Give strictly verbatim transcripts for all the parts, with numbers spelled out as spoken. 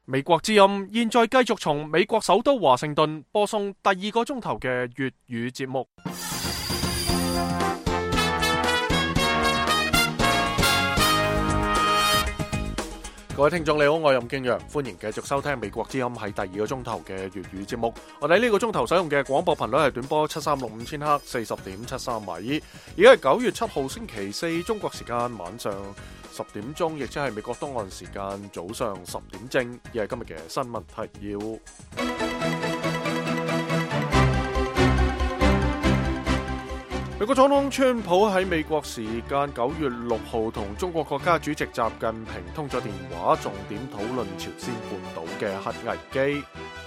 美國之音現在繼續從美國首都華盛頓播送第二個鐘頭嘅粵語節目。各位聽眾你好，我係任敬陽，歡迎繼續收聽美國之音喺第二個鐘頭嘅粵語節目。我哋呢個鐘頭使用嘅廣播頻率係短波七三六五千赫，四十點七三米。而家係九月七號星期四，中國時間晚上十點鐘，亦即係美國東岸時間早上十點正。而係今日嘅新聞提要。美國總統川普喺美國時間九月六號同中國國家主席習近平通咗電話，重點討論朝鮮半島嘅核危機。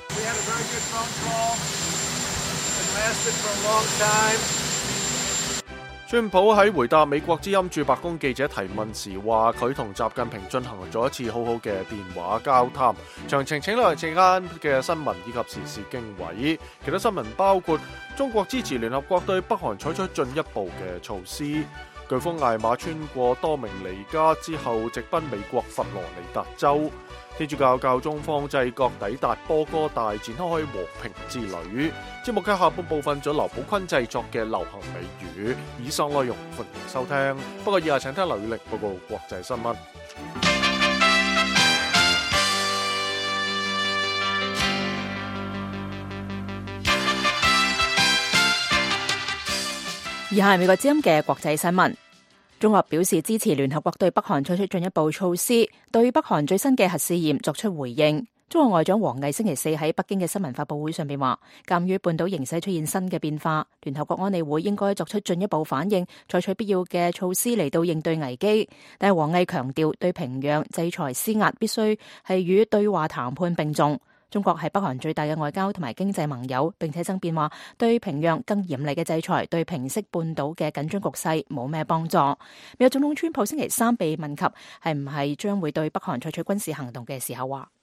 川普喺回答美國之音駐白宮記者提問時話，佢同習近平進行咗一次好好嘅電話交談。詳情請留意陣間嘅新聞以及時事經緯。其他新聞包括中國支持聯合國對北韓採取進一步嘅措施。颶風艾瑪穿過多明尼加之後，直奔美國佛羅里達州。天主教教宗方濟各抵達波哥大，展開和平之旅。節目嘅下半部分咗劉寶坤製作嘅流行美語，以上內容歡迎收聽。不過以下請聽劉宇力報告國際新聞。 以下係美國之音嘅國際新聞。中國表示支持聯合國對北韓採取進一步措施，對北韓最新嘅核試驗作出回應。中國外長王毅星期四喺北京嘅新聞發佈會上邊話，鑒於半島形勢出現新嘅變化，聯合國安理會應該作出進一步反應，採取必要嘅措施嚟到應對危機。但係王毅強調，對平壤制裁施壓必須係與對話談判並重。中國係北韓最大嘅外交同埋經濟盟友，並且爭辯話對平壤更嚴厲嘅制裁對平息半島嘅緊張局勢冇咩幫助。美國總統川普星期三被問及係唔係將會對北韓採取軍事行動嘅時候話，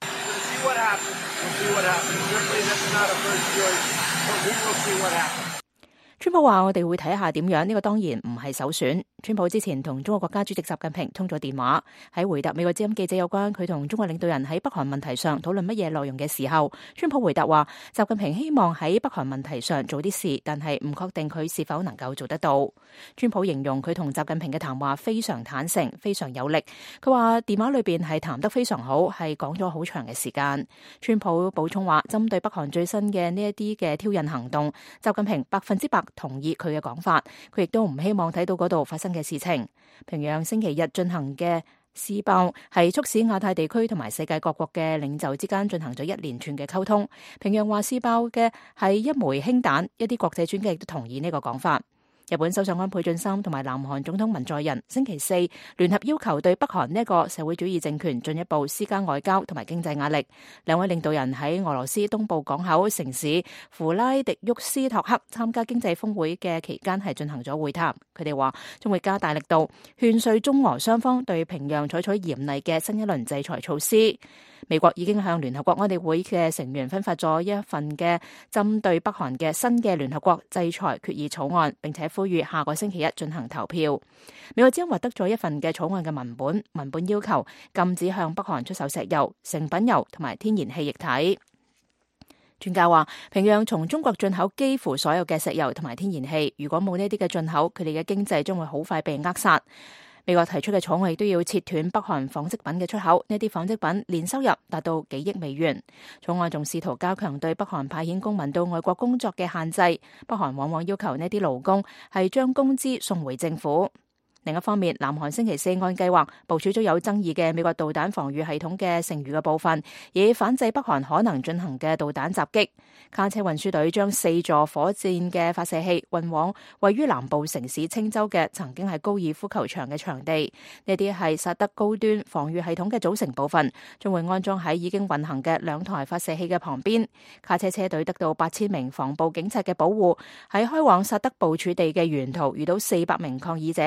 川普話我哋會睇下點樣，呢個當然唔係首選。川普之前同中國國家主席習近平通咗電話，喺回答美國之音記者有關佢同中國領導人喺北韓問題上討論乜嘢內容嘅時候，川普回答話習近平希望喺北韓問題上做啲事，但係唔確定佢是否能夠做得到。川普形容佢同習近平嘅談話非常坦誠，非常有力。佢話電話裏邊係談得非常好，係講咗好長嘅時間。川普補充話，針對北韓最新嘅呢一啲嘅挑釁行動，習近平百分之百同意佢嘅講法，佢亦都唔希望睇到嗰度發生嘅事情。平壤星期日進行嘅試爆係促使亞太地區同埋世界各國嘅領袖之間進行咗一連串嘅溝通。平壤話試爆嘅係一枚氫彈，一啲國際專家亦都同意呢個講法。日本首相安倍晉三同埋南韓總統文在寅星期四聯合要求對北韓呢一個社會主義政權進一步施加外交同埋經濟壓力。兩位領導人喺俄羅斯東部港口城市弗拉迪沃斯托克參加經濟峰會嘅期間係進行咗會談。佢哋話將會加大力度勸說中俄雙方對平壤採取嚴厲嘅新一輪制裁措施。美國已經向聯合國安理會嘅成員分發咗一份嘅針對北韓嘅新嘅聯合國制裁決議草案，並且呼籲下個星期一進行投票。美國之音獲得咗一份嘅草案嘅文本，文本要求禁止向北韓出售石油、成品油同埋天然氣液體。專家話，平壤從中國進口幾乎所有嘅石油同埋天然氣，如果冇呢啲嘅進口，佢哋嘅經濟將會好快被扼殺。美國提出嘅草案亦都要切斷北韓紡織品嘅出口，呢啲紡織品年收入達到幾億美元。草案仲試圖加強對北韓派遣公民到外國工作嘅限制，北韓往往要求呢啲勞工係將工資送回政府。另一方面，南韓星期四按計劃部署咗有爭議嘅美國導彈防禦系統嘅剩餘嘅部分，以反制北韓可能進行嘅導彈襲擊。卡車運輸隊將四座火箭嘅發射器運往位於南部城市青州嘅曾經係高爾夫球場嘅場地。呢啲係薩德高端防禦系統嘅組成部分，將會安裝喺已經運行嘅兩台發射器嘅旁邊。卡車車隊得到八千名防暴警察嘅保護，喺開往薩德部署地嘅沿途遇到四百名抗議者喺道路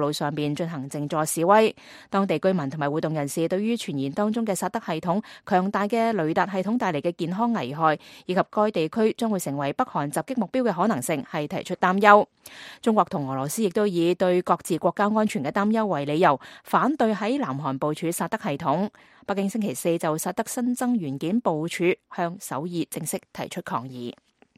路上邊進行靜坐示威。當地居民同埋活動人士對於傳言當中嘅薩德系統強大嘅雷達系統帶嚟嘅健康危害，以及該地區將會成為北韓襲擊目標嘅可能性，係提出擔憂。中國同俄羅斯亦都以對各自國家安全嘅擔憂為理由，反對喺南韓部署薩德系統。北京星期四就薩德新增元件部署向首爾正式提出抗議。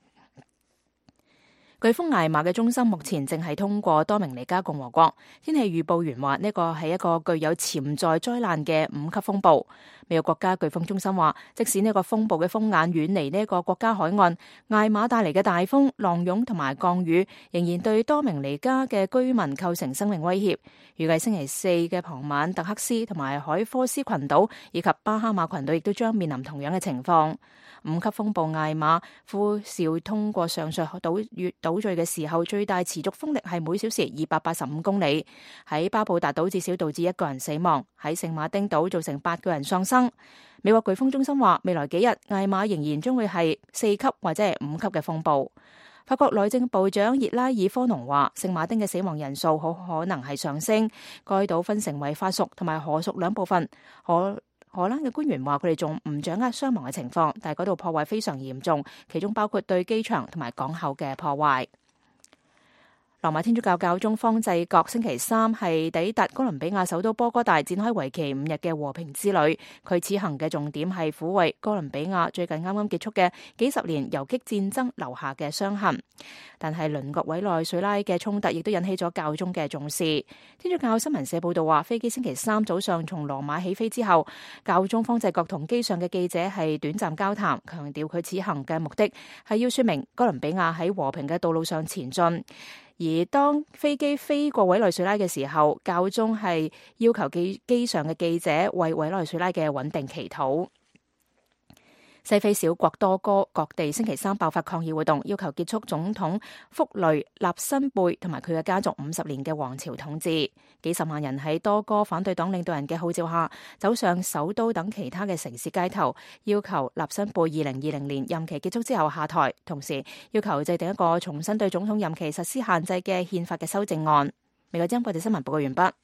颶風艾瑪嘅中心目前正係通過多明尼加共和國。天氣預報員話呢個係一個具有潛在災難嘅五級風暴。美國國家颶風中心話，即使呢個風暴嘅風眼遠離呢個國家海岸，艾瑪帶嚟嘅大風、浪湧同埋降雨仍然對多明尼加嘅居民構成生命威脅。預計星期四嘅傍晚，特克斯同埋海科斯群島以及巴哈馬群島亦都將面臨同樣嘅情況。五級風暴艾瑪呼嘯通過上述島嶼島嶼嘅時候，最大持續風力係每小時二百八十五公里。喺巴布達島至少導致一個人死亡，喺聖馬丁島造成八個人喪生。美國颶風中心話，未來幾日艾瑪仍然將會係四級或者係五級嘅風暴。法國內政部長熱拉爾科農話，聖馬丁嘅死亡人數好可能係上升。該島分成為法屬同埋荷屬兩部分。荷荷蘭嘅官員話，佢哋仲唔掌握傷亡嘅情況，但係嗰度破壞非常嚴重，其中包括對機場同埋港口嘅破壞。羅馬天主教教宗方濟各星期三係抵達哥倫比亞首都波哥大，展開為期五日嘅和平之旅。佢此行嘅重點係撫慰哥倫比亞最近啱啱結束嘅幾十年游擊戰爭留下嘅傷痕。但係鄰國委內瑞拉嘅衝突亦都引起咗教宗嘅重視。天主教新聞社報道話，飛機星期三早上從羅馬起飛之後，教宗方濟各同機上嘅記者係短暫交談，強調佢此行嘅目的係要說明哥倫比亞喺和平嘅道路上前進。而當飛機飛過委內瑞拉嘅時候，教宗係要求機機上嘅記者為委內瑞拉嘅穩定祈禱。西非小國多哥各地星期三爆發抗議活動，要求結束總統福雷納辛貝同埋佢嘅家族五十年嘅王朝統治。幾十萬人喺多哥反對黨領導人嘅號召下，走上首都等其他嘅城市街頭，要求納辛貝二零二零年任期結束之後下台，同時要求制定一個重新對總統任期實施限制嘅憲法嘅修正案。美國之音國際新聞報告完畢。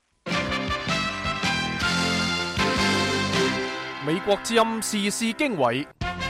美國之音時事經緯，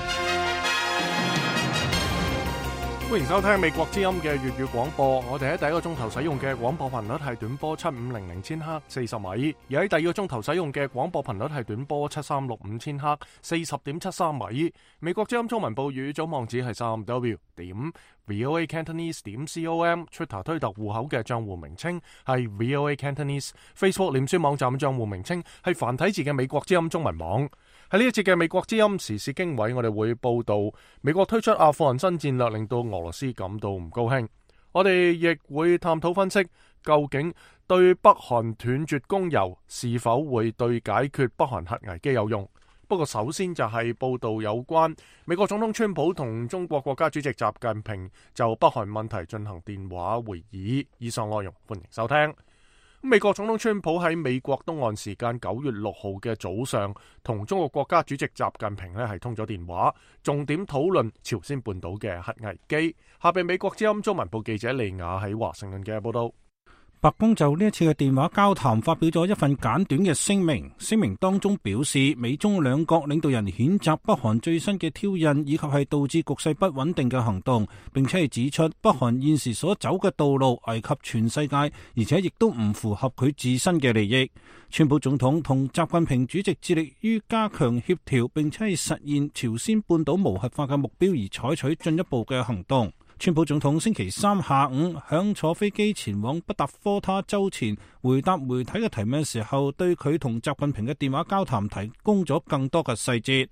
歡迎收聽美國之音嘅粵語廣播。我哋喺第一個鐘頭使用嘅廣播頻率係短波七五零零千赫四十米，而喺第二個鐘頭使用嘅廣播頻率係短波七三六五千赫四十點七三米。美國之音中文報語總網址係三 w 點 voa cantonese 點 com，Twitter 推特戶口嘅賬戶名稱係 voa cantonese，Facebook 臉書網站賬戶名稱係繁體字嘅美國之音中文網。喺呢一節嘅美國之音時事經緯，我哋會報道美國推出阿富汗新戰略，令到俄羅斯感到唔高興。我哋亦會探討分析，究竟對北韓斷絕供油是否會對解決北韓核危機有用？不過首先就係報道有關美國總統川普同中國國家主席習近平就北韓問題進行電話會議。以上內容歡迎收聽。美國總統川普喺美國東岸時間九月六號嘅早上，同中國國家主席習近平呢係通咗電話，重點討論朝鮮半島嘅核危機。下邊美國之音中文部記者利亞喺華盛頓嘅報道。 白宮就呢一次嘅電話交談發表咗一份簡短嘅聲明，聲明當中表示，美中兩國領導人譴責北韓最新嘅挑釁以及係導致局勢不穩定嘅行動，並且係指出北韓現時所走嘅道路危及全世界，而且亦都唔符合佢自身嘅利益。川普總統同習近平主席致力於加強協調，並且係實現朝鮮半島無核化嘅目標而採取進一步嘅行動。川普總統星期三下午響坐飛機前往北達科他州前回答媒體嘅提問嘅時候，對佢同習近平嘅電話交談提供咗更多嘅細節。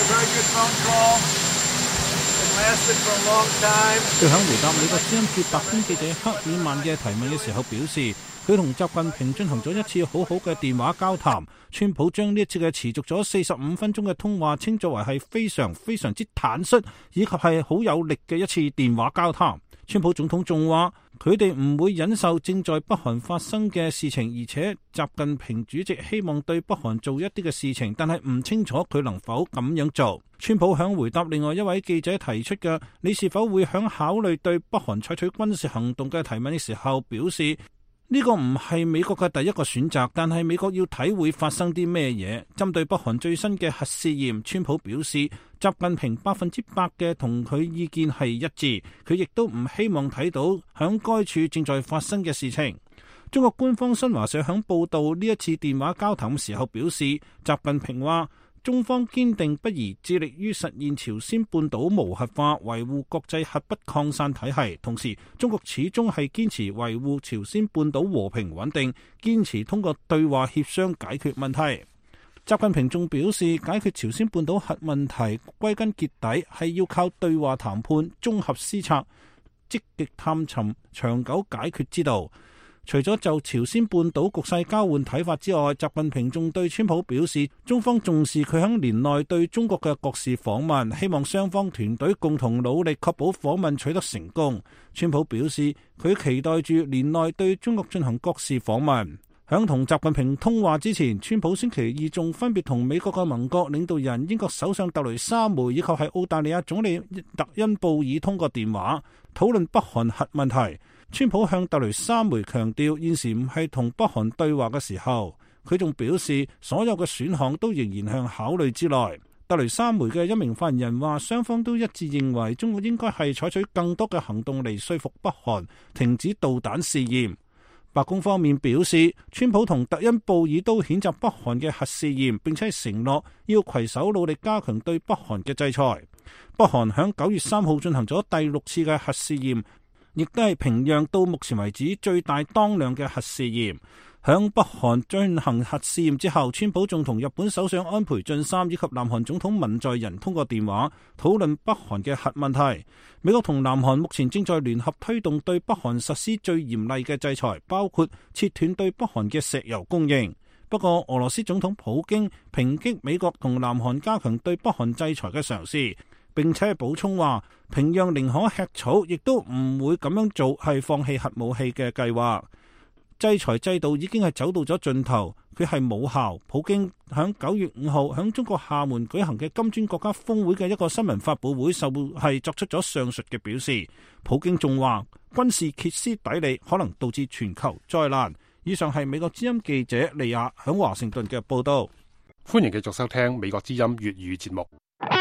佢響回答美國之音駐白宮記者克爾曼嘅提問嘅時候表示，佢同習近平進行咗一次好好嘅電話交談。川普將呢一次嘅持續咗四十五分鐘嘅通話稱作為係非常非常之坦率以及係好有力嘅一次電話交談。川普總統仲話，佢哋唔會忍受正在北韓發生嘅事情，而且習近平主席希望對北韓做一啲嘅事情，但係唔清楚佢能否咁樣做。川普響回答另外一位記者提出嘅你是否會響考慮對北韓採取軍事行動嘅提問嘅時候表示， 呢個唔係美國嘅第一個選擇，但係美國要睇會發生啲咩嘢。針對北韓最新嘅核試驗，川普表示，習近平百分之百嘅同佢意見係一致，佢亦都唔希望睇到響該處正在發生嘅事情。中國官方新華社響報道呢一次電話交談時候表示，習近平話，中方堅定不移致力於實現朝鮮半島無核化，維護國際核不擴散體系。同時，中國始終係堅持維護朝鮮半島和平穩定，堅持通過對話協商解決問題。習近平仲表示，解決朝鮮半島核問題歸根結底係要靠對話談判、綜合施策、積極探尋長久解決之道。除咗就朝鮮半島局勢交換睇法之外，習近平仲對川普表示，中方重視佢喺年內對中國嘅國事訪問，希望雙方團隊共同努力確保訪問取得成功。川普表示，佢期待住年內對中國進行國事訪問。響同習近平通話之前，川普星期二仲分別同美國嘅盟國領導人、英國首相特雷莎梅以及係澳大利亞總理特恩布爾通過電話，討論北韓核問題。川普向特雷莎梅強調，現時唔係同北韓對話嘅時候。佢仲表示，所有嘅選項都仍然向考慮之內。特雷莎梅嘅一名發言人話，雙方都一致認為中國應該係採取更多嘅行動嚟說服北韓停止導彈試驗。白宮方面表示，川普同特恩布爾都譴責北韓嘅核試驗，並且承諾要攜手努力加強對北韓嘅制裁。北韓響九月三號進行咗第六次嘅核試驗，亦都係平壤到目前為止最大當量嘅核試驗。響北韓進行核試驗之後，川普仲同日本首相安倍晉三以及南韓總統文在寅通過電話，討論北韓嘅核問題。美國同南韓目前正在聯合推動對北韓實施最嚴厲嘅制裁，包括切斷對北韓嘅石油供應。不過，俄羅斯總統普京抨擊美國同南韓加強對北韓制裁嘅嘗試，並且補充話，平壤寧可吃草，亦都唔會咁樣做，係放棄核武器嘅計劃。制裁制度已經係走到咗盡頭，佢係冇效。普京響九月五號響中國廈門舉行嘅金磚國家峰會嘅一個新聞發佈會，就係作出咗上述嘅表示。普京仲話，軍事歇斯底里可能導致全球災難。以上係美國之音記者利亞響華盛頓嘅報道。 歡迎繼續收聽美國之音粵語節目。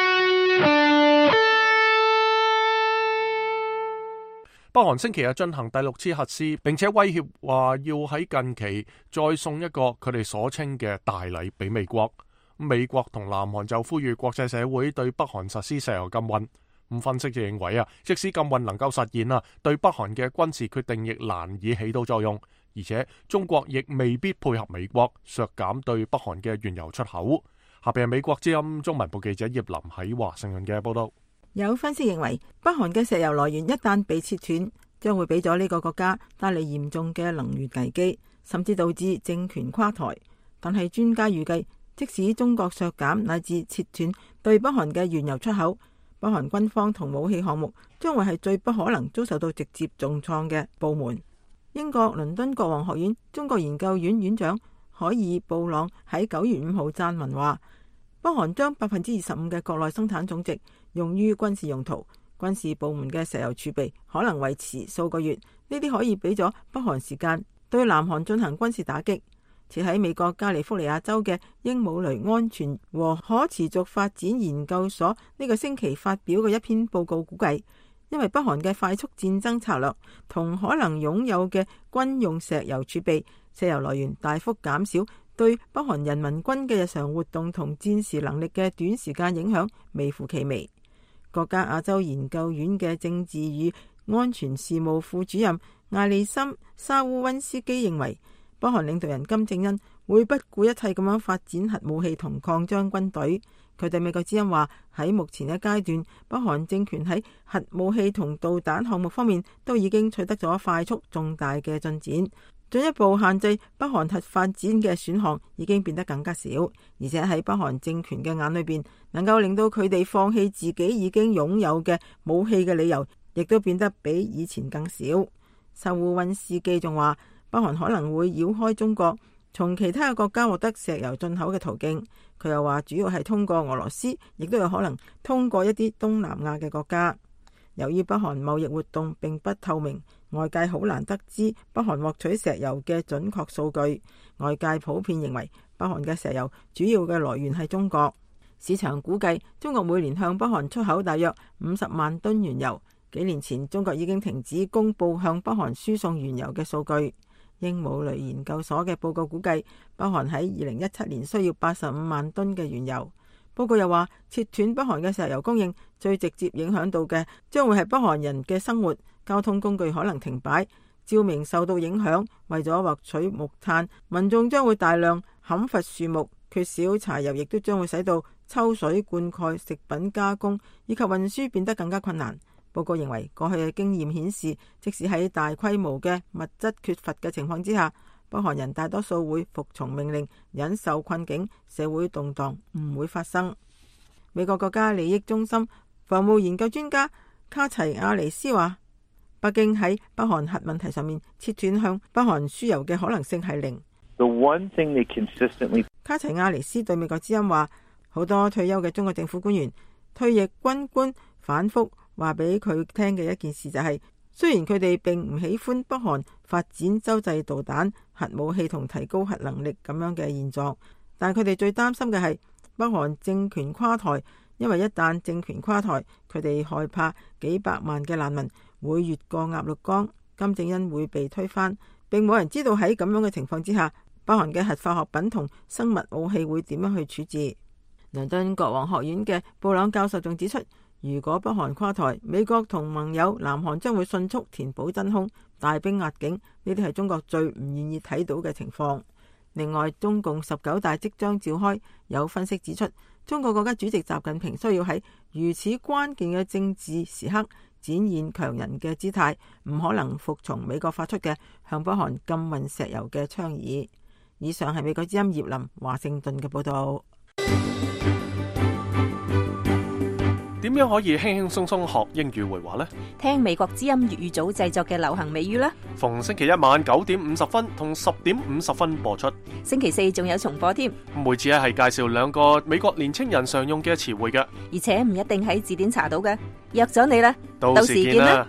北韓星期日進行第六次核試，並且威脅話要喺近期再送一個佢哋所稱嘅大禮俾美國。美國同南韓就呼籲國際社會對北韓實施石油禁運。咁分析就認為啊，即使禁運能夠實現啊，對北韓嘅軍事決定亦難以起到作用，而且中國亦未必配合美國削減對北韓嘅原油出口。下邊係美國之音中文部記者葉林喺華盛頓嘅報道。 有分析認為，北韓嘅石油來源一旦被切斷，將會俾咗呢個國家帶嚟嚴重嘅能源危機，甚至導致政權垮台。但係專家預計，即使中國削減乃至切斷對北韓嘅原油出口，北韓軍方同武器項目將會係最不可能遭受到直接重創嘅部門。英國倫敦國王學院中國研究院院長海爾布朗喺九月五號撰文話，北韓將百分之二十五嘅國內生產總值用於軍事用途，軍事部門嘅石油儲備可能維持數個月，呢啲可以俾咗北韓時間對南韓進行軍事打擊。且喺美國加利福尼亞州嘅英姆雷安全和可持續發展研究所呢個星期發表嘅一篇報告估計，因為北韓嘅快速戰爭策略同可能擁有嘅軍用石油儲備，石油來源大幅減少，對北韓人民軍嘅日常活動同戰時能力嘅短時間影響微乎其微。國家亞洲研究院嘅政治與安全事務副主任艾利森沙烏溫斯基認為，北韓領導人金正恩會不顧一切咁樣發展核武器同擴張軍隊。佢對美國之音話，喺目前嘅階段，北韓政權喺核武器同導彈項目方面都已經取得咗快速重大嘅進展，進一步限制北韓核發展嘅選項已經變得更加少，而且喺北韓政權嘅眼裏邊，能夠令到佢哋放棄自己已經擁有嘅武器嘅理由，亦都變得比以前更少。沙烏溫斯基仲話，北韓可能會繞開中國，從其他嘅國家獲得石油進口嘅途徑。佢又話，主要係通過俄羅斯，亦都有可能通過一啲東南亞嘅國家。由於北韓貿易活動並不透明， 外界好難得知北韓獲取石油嘅準確數據。外界普遍認為北韓嘅石油主要嘅來源係中國。市場估計中國每年向北韓出口大約五十萬噸原油。幾年前中國已經停止公布向北韓輸送原油嘅數據。英姆雷研究所嘅報告估計，北韓喺二零一七年需要八十五萬噸嘅原油。報告又話，切斷北韓嘅石油供應，最直接影響到嘅將會係北韓人嘅生活，交通工具可能停擺，照明受到影響。為咗獲取木炭，民眾將會大量砍伐樹木，缺少柴油亦都將會使到抽水、灌溉、食品加工以及運輸變得更加困難。報告認為，過去嘅經驗顯示，即使喺大規模嘅物質缺乏嘅情況之下，北韓人大多數會服從命令，忍受困境，社會動盪唔會發生。美國國家利益中心防務研究專家卡齊亞尼斯話，北京喺北韓核問題上面切斷向北韓輸油嘅可能性係零。 The one thing they consistently... 卡齊亞尼斯對美國之音話，好多退休嘅中國政府官員、退役軍官反覆話俾佢聽嘅一件事就係、是，雖然佢哋並唔喜歡北韓發展洲際導彈、核武器同提高核能力咁樣嘅現狀，但佢哋最擔心嘅係北韓政權垮台，因為一旦政權垮台，佢哋害怕幾百萬嘅難民會越過鴨綠江，金正恩會被推翻，並冇人知道喺咁樣嘅情況之下，北韓嘅核化學品同生物武器會點樣去處置。倫敦國王學院嘅布朗教授仲指出，如果北韓垮台，美國同盟友南韓將會迅速填補真空，大兵壓境，呢啲係中國最唔願意睇到嘅情況。另外，中共十九大即將召開，有分析指出，中國國家主席習近平需要喺如此關鍵嘅政治時刻展現強人嘅姿態，唔可能服從美國發出嘅向北韓禁運石油嘅倡議。以上係美國之音葉林華盛頓嘅報道。 點樣可以輕輕鬆鬆學英語會話呢？ 聽美國之音粵語組製作嘅流行美語啦。 逢星期一晚九點五十分同十點五十分播出。 星期四仲有重播添。 每次咧係介紹兩個美國年青人常用嘅詞彙嘅， 而且唔一定喺字典查到嘅。約咗你啦， 到時見啦。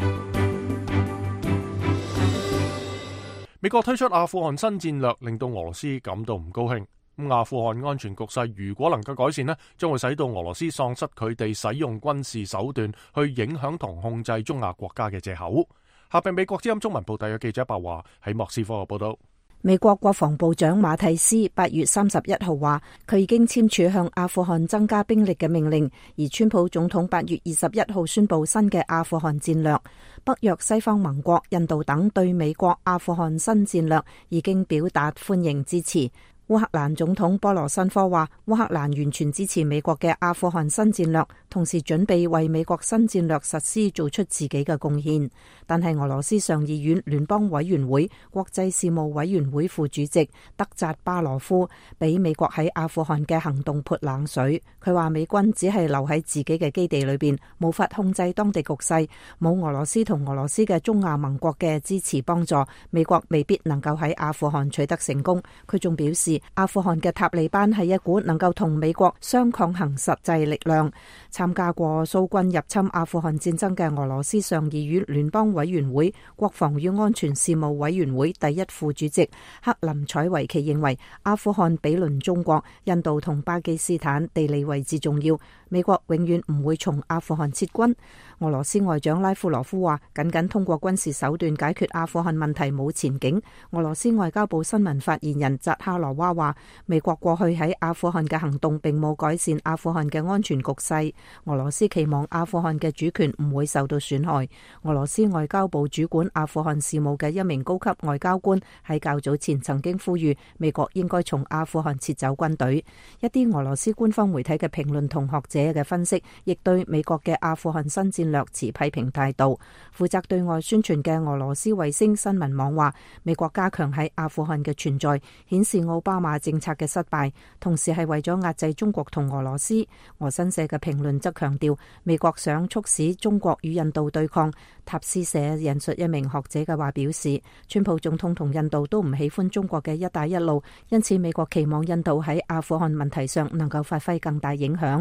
美國推出阿富汗新戰略，令到俄羅斯感到唔高興。咁阿富汗安全局勢如果能夠改善呢，將會使到俄羅斯喪失佢哋使用軍事手段去影響同控制中亞國家嘅借口。下邊美國之音中文部特約記者白華喺莫斯科嘅報道。 美國國防部長馬蒂斯八月三十一號話，佢已經簽署向阿富汗增加兵力嘅命令，而川普總統八月二十一號宣布新嘅阿富汗戰略。北約、西方盟國、印度等對美國阿富汗新戰略已經表達歡迎支持。烏克蘭總統波羅申科話，烏克蘭完全支持美國嘅阿富汗新戰略，同時準備為美國新戰略實施做出自己嘅貢獻。但係俄羅斯上議院聯邦委員會國際事務委員會副主席德扎巴羅夫俾美國喺阿富汗嘅行動潑冷水。佢話美軍只係留喺自己嘅基地裏邊，無法控制當地局勢，冇俄羅斯同俄羅斯嘅中亞盟國嘅支持幫助，美國未必能夠喺阿富汗取得成功。佢仲表示，阿富汗嘅塔利班係一股能夠同美國相抗衡實際力量。參加過蘇軍入侵阿富汗戰爭嘅俄羅斯上議院聯邦委員會國防與安全事務委員會第一副主席克林采維奇認為，阿富汗比鄰中國、印度同巴基斯坦，地理位置重要，美國永遠唔會從阿富汗撤軍。俄羅斯外長拉夫羅夫話，僅僅通過軍事手段解決阿富汗問題冇前景。俄羅斯外交部新聞發言人扎哈羅娃話，美國過去喺阿富汗嘅行動並冇改善阿富汗嘅安全局勢。俄羅斯期望阿富汗嘅主權唔會受到損害。俄羅斯外交部主管阿富汗事務嘅一名高級外交官喺較早前曾經呼籲美國應該從阿富汗撤走軍隊。一啲俄羅斯官方媒體嘅評論同學者嘅分析，亦對美國嘅阿富汗新戰略持批評態度。負責對外宣傳嘅俄羅斯衛星新聞網話，美國加強喺阿富汗嘅存在，顯示奧巴馬政策嘅失敗，同時係為咗壓制中國同俄羅斯。俄新社嘅評論則強調，美國想促使中國與印度對抗。塔斯社引述一名學者嘅話表示，川普總統同印度都唔喜歡中國嘅一帶一路，因此美國期望印度喺阿富汗問題上能夠發揮更大影響。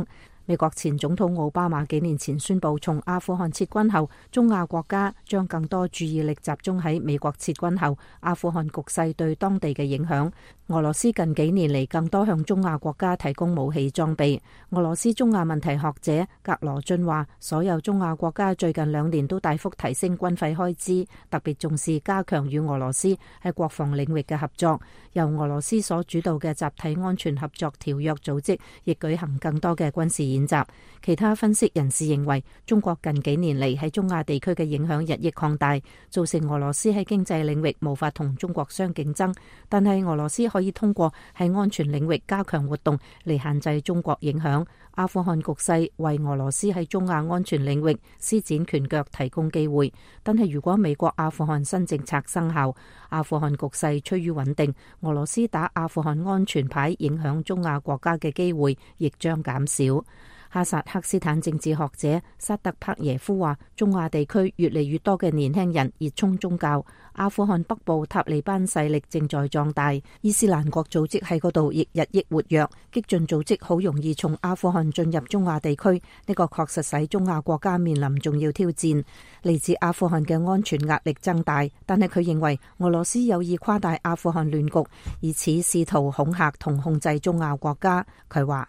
美國前總統奧巴馬幾年前宣布，從阿富汗撤軍後，中亞國家將更多注意力集中喺美國撤軍後阿富汗局勢對當地嘅影響。俄羅斯近幾年嚟更多向中亞國家提供武器裝備。俄羅斯中亞問題學者格羅津話，所有中亞國家最近兩年都大幅提升軍費開支，特別重視加強與俄羅斯喺國防領域嘅合作。由俄羅斯所主導嘅集體安全合作條約組織亦舉行更多嘅軍事演習。其他分析人士認為，中國近幾年嚟喺中亞地區嘅影響日益擴大，造成俄羅斯喺經濟領域無法同中國相競爭。但係俄羅斯可以通過喺安全領域加強活動嚟限制中國影響。阿富汗局勢為俄羅斯喺中亞安全領域施展拳腳提供機會，但係如果美國阿富汗新政策生效，阿富汗局勢趨於穩定，俄羅斯打阿富汗安全牌影響中亞國家嘅機會亦將減少。哈薩克斯坦政治學者薩特帕耶夫話，中亞地區越嚟越多嘅年輕人熱衷宗教，阿富汗北部塔利班勢力正在壯大，伊斯蘭國組織喺嗰度亦日益活躍，激進組織好容易從阿富汗進入中亞地區，呢個確實使中亞國家面臨重要挑戰。嚟自阿富汗嘅安全壓力增大，但係佢認為俄羅斯有意誇大阿富汗亂局，以此試圖恐嚇同控制中亞國家。佢話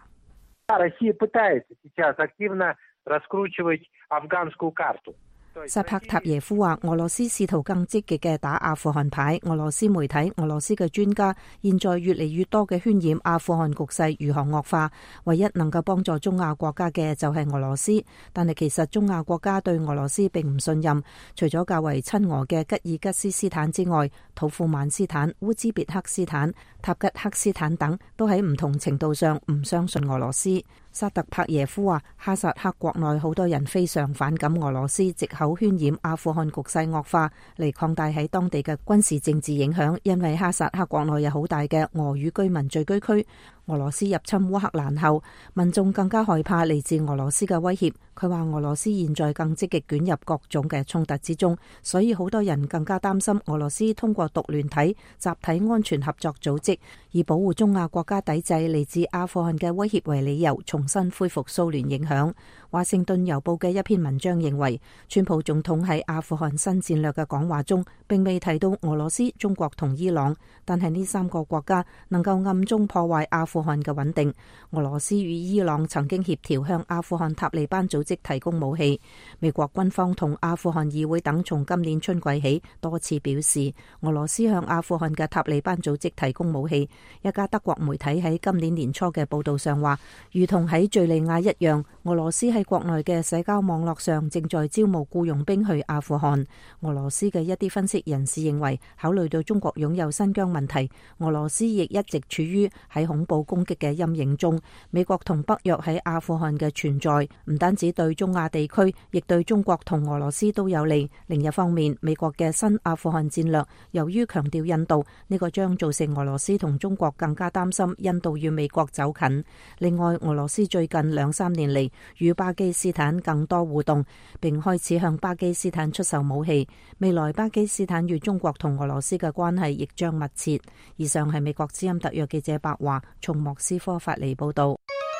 薩帕塔耶夫話，俄羅斯試圖更積極嘅打阿富汗牌。俄羅斯媒體、俄羅斯嘅專家現在越嚟越多嘅渲染阿富汗局勢如何惡化，唯一能夠幫助中亞國家嘅就係俄羅斯。但係其實中亞國家對俄羅斯並唔信任，除咗較為親俄嘅吉爾吉斯斯坦之外，土庫曼斯坦、烏茲別克斯坦、塔吉克斯坦等都喺唔同程度上唔相信俄羅斯。薩特帕耶夫話，哈薩克國內好多人非常反感俄羅斯藉口渲染阿富汗局勢惡化嚟擴大喺當地嘅軍事政治影響，因為哈薩克國內有好大嘅俄語居民聚居區。俄羅斯入侵烏克蘭後，民眾更加害怕嚟自俄羅斯嘅威脅。佢話俄羅斯現在更積極捲入各種嘅衝突之中，所以好多人更加擔心俄羅斯通過獨聯體集體安全合作組織，以保護中亞國家抵制嚟自阿富汗嘅威脅為理由，重新恢復蘇聯影響。華盛頓郵報嘅一篇文章認為，川普總統喺阿富汗新戰略嘅講話中，並未提到俄羅斯、中國同伊朗，但係呢三個國家能夠暗中破壞阿富汗嘅穩定。俄羅斯與伊朗曾經協調向阿富汗塔利班組織提供武器。美國軍方同阿富汗議會等從今年春季起多次表示，俄羅斯向阿富汗嘅塔利班組織提供武器。一家德國媒體喺今年年初嘅報道上話，如同喺敘利亞一樣，俄羅斯喺國內嘅社交網絡上正在招募僱傭兵去阿富汗。俄羅斯嘅一啲分析人士認為，考慮到中國擁有新疆問題，俄羅斯亦一直處於喺恐怖攻擊嘅陰影中。美國同北約喺阿富汗嘅存在，唔單止對中亞地區，亦對中國同俄羅斯都有利。另一方面，美國嘅新阿富汗戰略，由於強調印度，呢個將造成俄羅斯同中國更加擔心印度與美國走近。另外，俄羅斯最近兩三年嚟與巴基斯坦更多互動，並開始向巴基斯坦出售武器。未來巴基斯坦與中國同俄羅斯嘅關係亦將密切。以上係美國之音特約記者白華從莫斯科發嚟報道。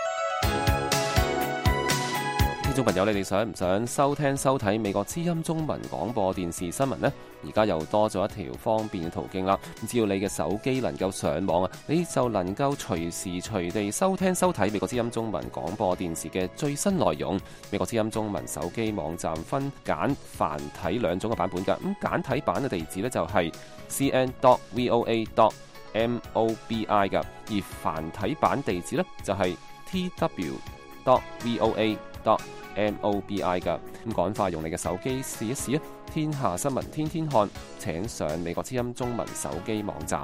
聽眾朋友，你哋想唔想收聽收睇美國之音中文廣播電視新聞呢？而家又多咗一條方便嘅途徑啦！只要你嘅手機能夠上網啊，你就能夠隨時隨地收聽收睇美國之音中文廣播電視嘅最新內容。美國之音中文手機網站分簡繁體兩種嘅版本㗎。咁簡體版嘅地址呢，就係 c n dot v o a dot m o b i 㗎，而繁體版地址呢，就係 t w dot v o a dot m o b i 㗎。咁趕快用你嘅手機試一試啊！天下新聞天天看，請上美國之音中文手機網站。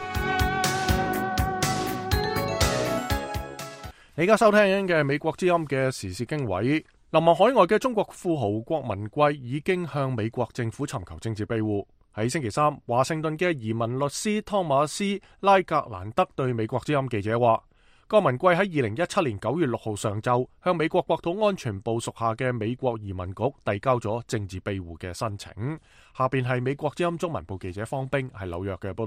你而家收聽緊嘅美國之音嘅時事經緯。流亡海外嘅中國富豪郭文貴已經向美國政府尋求政治庇護。喺星期三，華盛頓嘅移民律師湯馬斯拉格蘭德對美國之音記者話，郭文貴喺二零一七年九月六號上晝向美國國土安全部屬下嘅美國移民局遞交咗政治庇護嘅申請。下邊係美國之音中文部記者方冰喺紐約嘅報道。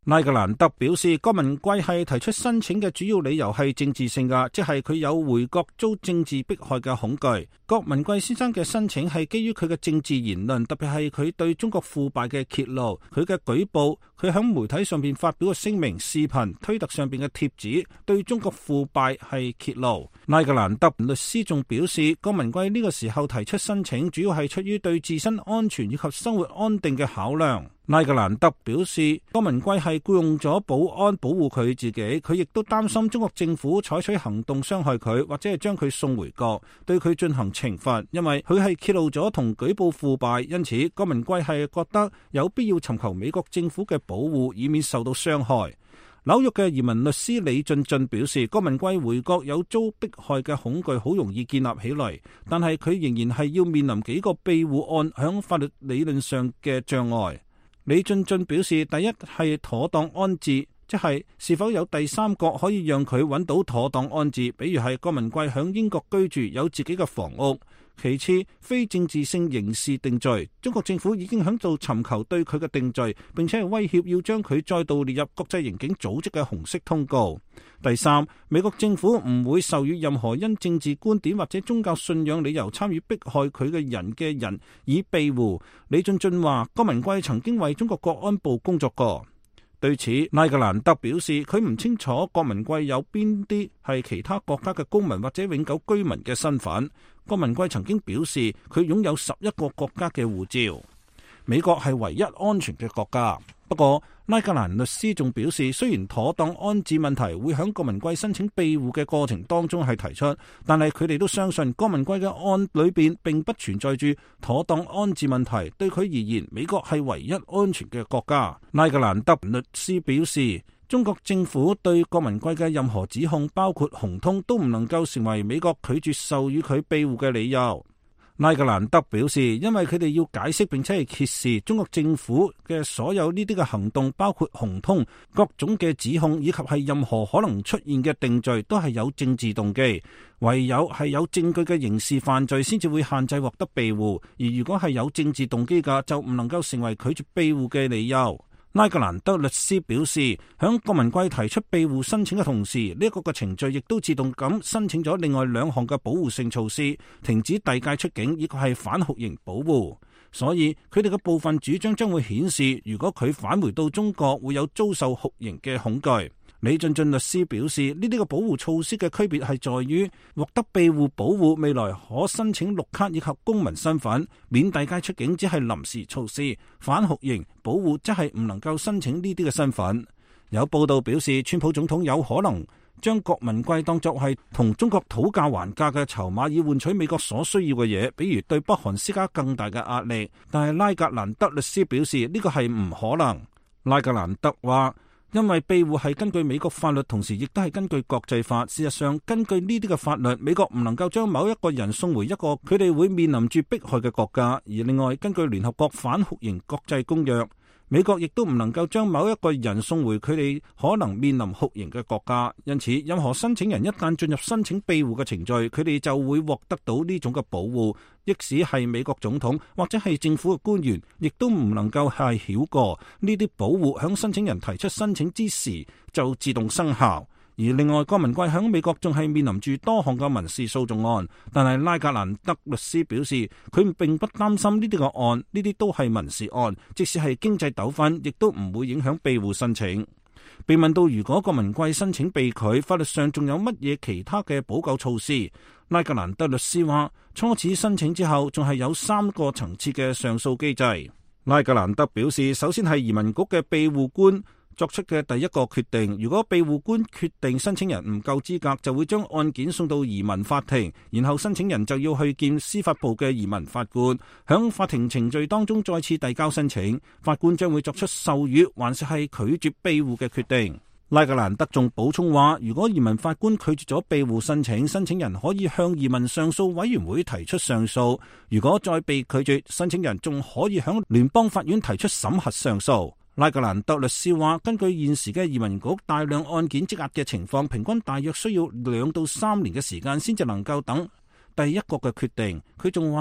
拉格蘭德表示，郭文貴係提出申請嘅主要理由係政治性嘅，即係佢有回國遭政治迫害嘅恐懼。郭文貴先生嘅申請係基於佢嘅政治言論，特別係佢對中國腐敗嘅揭露，佢嘅舉報，佢喺媒體上邊發表嘅聲明、視頻、推特上邊嘅貼紙，對中國腐敗係揭露。拉格蘭德律師仲表示，郭文貴呢個時候提出申請，主要係出於對自身安全以及生活安定嘅考量。拉格蘭德表示，郭文貴係僱用咗保安保護佢自己，佢亦都擔心中國政府採取行動傷害佢，或者係將佢送回國，對佢進行懲罰，因為佢係揭露咗同舉報腐敗，因此郭文貴係覺得有必要尋求美國政府嘅保護，以免受到傷害。紐約嘅移民律師李俊俊表示，郭文貴回國有遭迫害嘅恐懼好容易建立起嚟，但係佢仍然係要面臨幾個庇護案響法律理論上嘅障礙。李俊俊表示，第一係妥當安置，即係是否有第三國可以讓佢揾到妥當安置，比如係郭文貴響英國居住，有自己嘅房屋。其次，非政治性刑事定罪，中國政府已經響度尋求對佢嘅定罪，並且係威脅要將佢再度列入國際刑警組織嘅紅色通告。第三，美國政府唔會授予任何因政治觀點或者宗教信仰理由參與迫害佢嘅人嘅人以庇護。李俊俊話，郭文貴曾經為中國國安部工作過。對此，拉格蘭德表示，佢唔清楚郭文貴有邊啲係其他國家嘅公民或者永久居民嘅身份。郭文貴曾經表示，佢擁有十一個國家嘅護照，美國係唯一安全嘅國家。不過，拉格蘭律師仲表示，雖然妥當安置問題會喺郭文貴申請庇護嘅過程當中係提出，但係佢哋都相信郭文貴嘅案裏邊並不存在住妥當安置問題。對佢而言，美國係唯一安全嘅國家。拉格蘭德律師表示，中國政府對郭文貴嘅任何指控，包括紅通，都唔能夠成為美國拒絕授予佢庇護嘅理由。拉格蘭德表示，因為佢哋要解釋並且係揭示中國政府嘅所有呢啲嘅行動，包括紅通、各種嘅指控以及係任何可能出現嘅定罪，都係有政治動機。唯有係有證據嘅刑事犯罪先至會限制獲得庇護，而如果係有政治動機嘅，就唔能夠成為拒絕庇護嘅理由。拉格蘭德律師表示，響郭文貴提出庇護申請嘅同時，呢一個嘅程序亦都自動咁申請咗另外兩項嘅保護性措施，停止遞解出境，以及係反酷刑保護。所以佢哋嘅部分主張將會顯示，如果佢返回到中國，會有遭受酷刑嘅恐懼。李俊俊律師表示，呢啲嘅保護措施嘅區別係在於獲得庇護保護，未來可申請綠卡以及公民身份，免遞解出境只係臨時措施，反酷刑保護則係唔能夠申請呢啲嘅身份。有報道表示，川普總統有可能將郭文貴當作係同中國討價還價嘅籌碼，以換取美國所需要嘅嘢，比如對北韓施加更大嘅壓力。但係拉格蘭德律師表示，呢個係唔可能。拉格蘭德話，因為庇護係根據美國法律，同時亦都係根據國際法。事實上，根據呢啲嘅法律，美國唔能夠將某一個人送回一個佢哋會面臨住迫害嘅國家。而另外，根據聯合國反酷刑國際公約，美國亦都唔能夠將某一個人送回佢哋可能面臨酷刑嘅國家。因此，任何申請人一旦進入申請庇護嘅程序，佢哋就會獲得到呢種嘅保護。即使係美國總統或者係政府嘅官員，亦都唔能夠係繞過呢啲保護，響申請人提出申請之時就自動生效。而另外，郭文貴響美國仲係面臨住多項嘅民事訴訟案，但係拉格蘭德律師表示，佢並不擔心呢啲個案，呢啲都係民事案，即使係經濟糾紛，亦都唔會影響庇護申請。被問到如果郭文貴申請被拒，法律上仲有乜嘢其他嘅補救措施，拉格蘭德律師話，初始申請之後仲係有三個層次嘅上訴機制。拉格蘭德表示，首先係移民局嘅庇護官作出嘅第一個決定，如果庇護官決定申請人唔夠資格，就會將案件送到移民法庭，然後申請人就要去見司法部嘅移民法官，響法庭程序當中再次遞交申請，法官將會作出授予還是係拒絕庇護嘅決定。拉格蘭德仲補充話，如果移民法官拒絕咗庇護申請，申請人可以向移民上訴委員會提出上訴，如果再被拒絕，申請人仲可以向聯邦法院提出審核上訴。拉格蘭德律師話，根據現時嘅移民局大量案件積壓嘅情況，平均大約需要兩到三年嘅時間先至能夠等第一個嘅決定。佢仲話，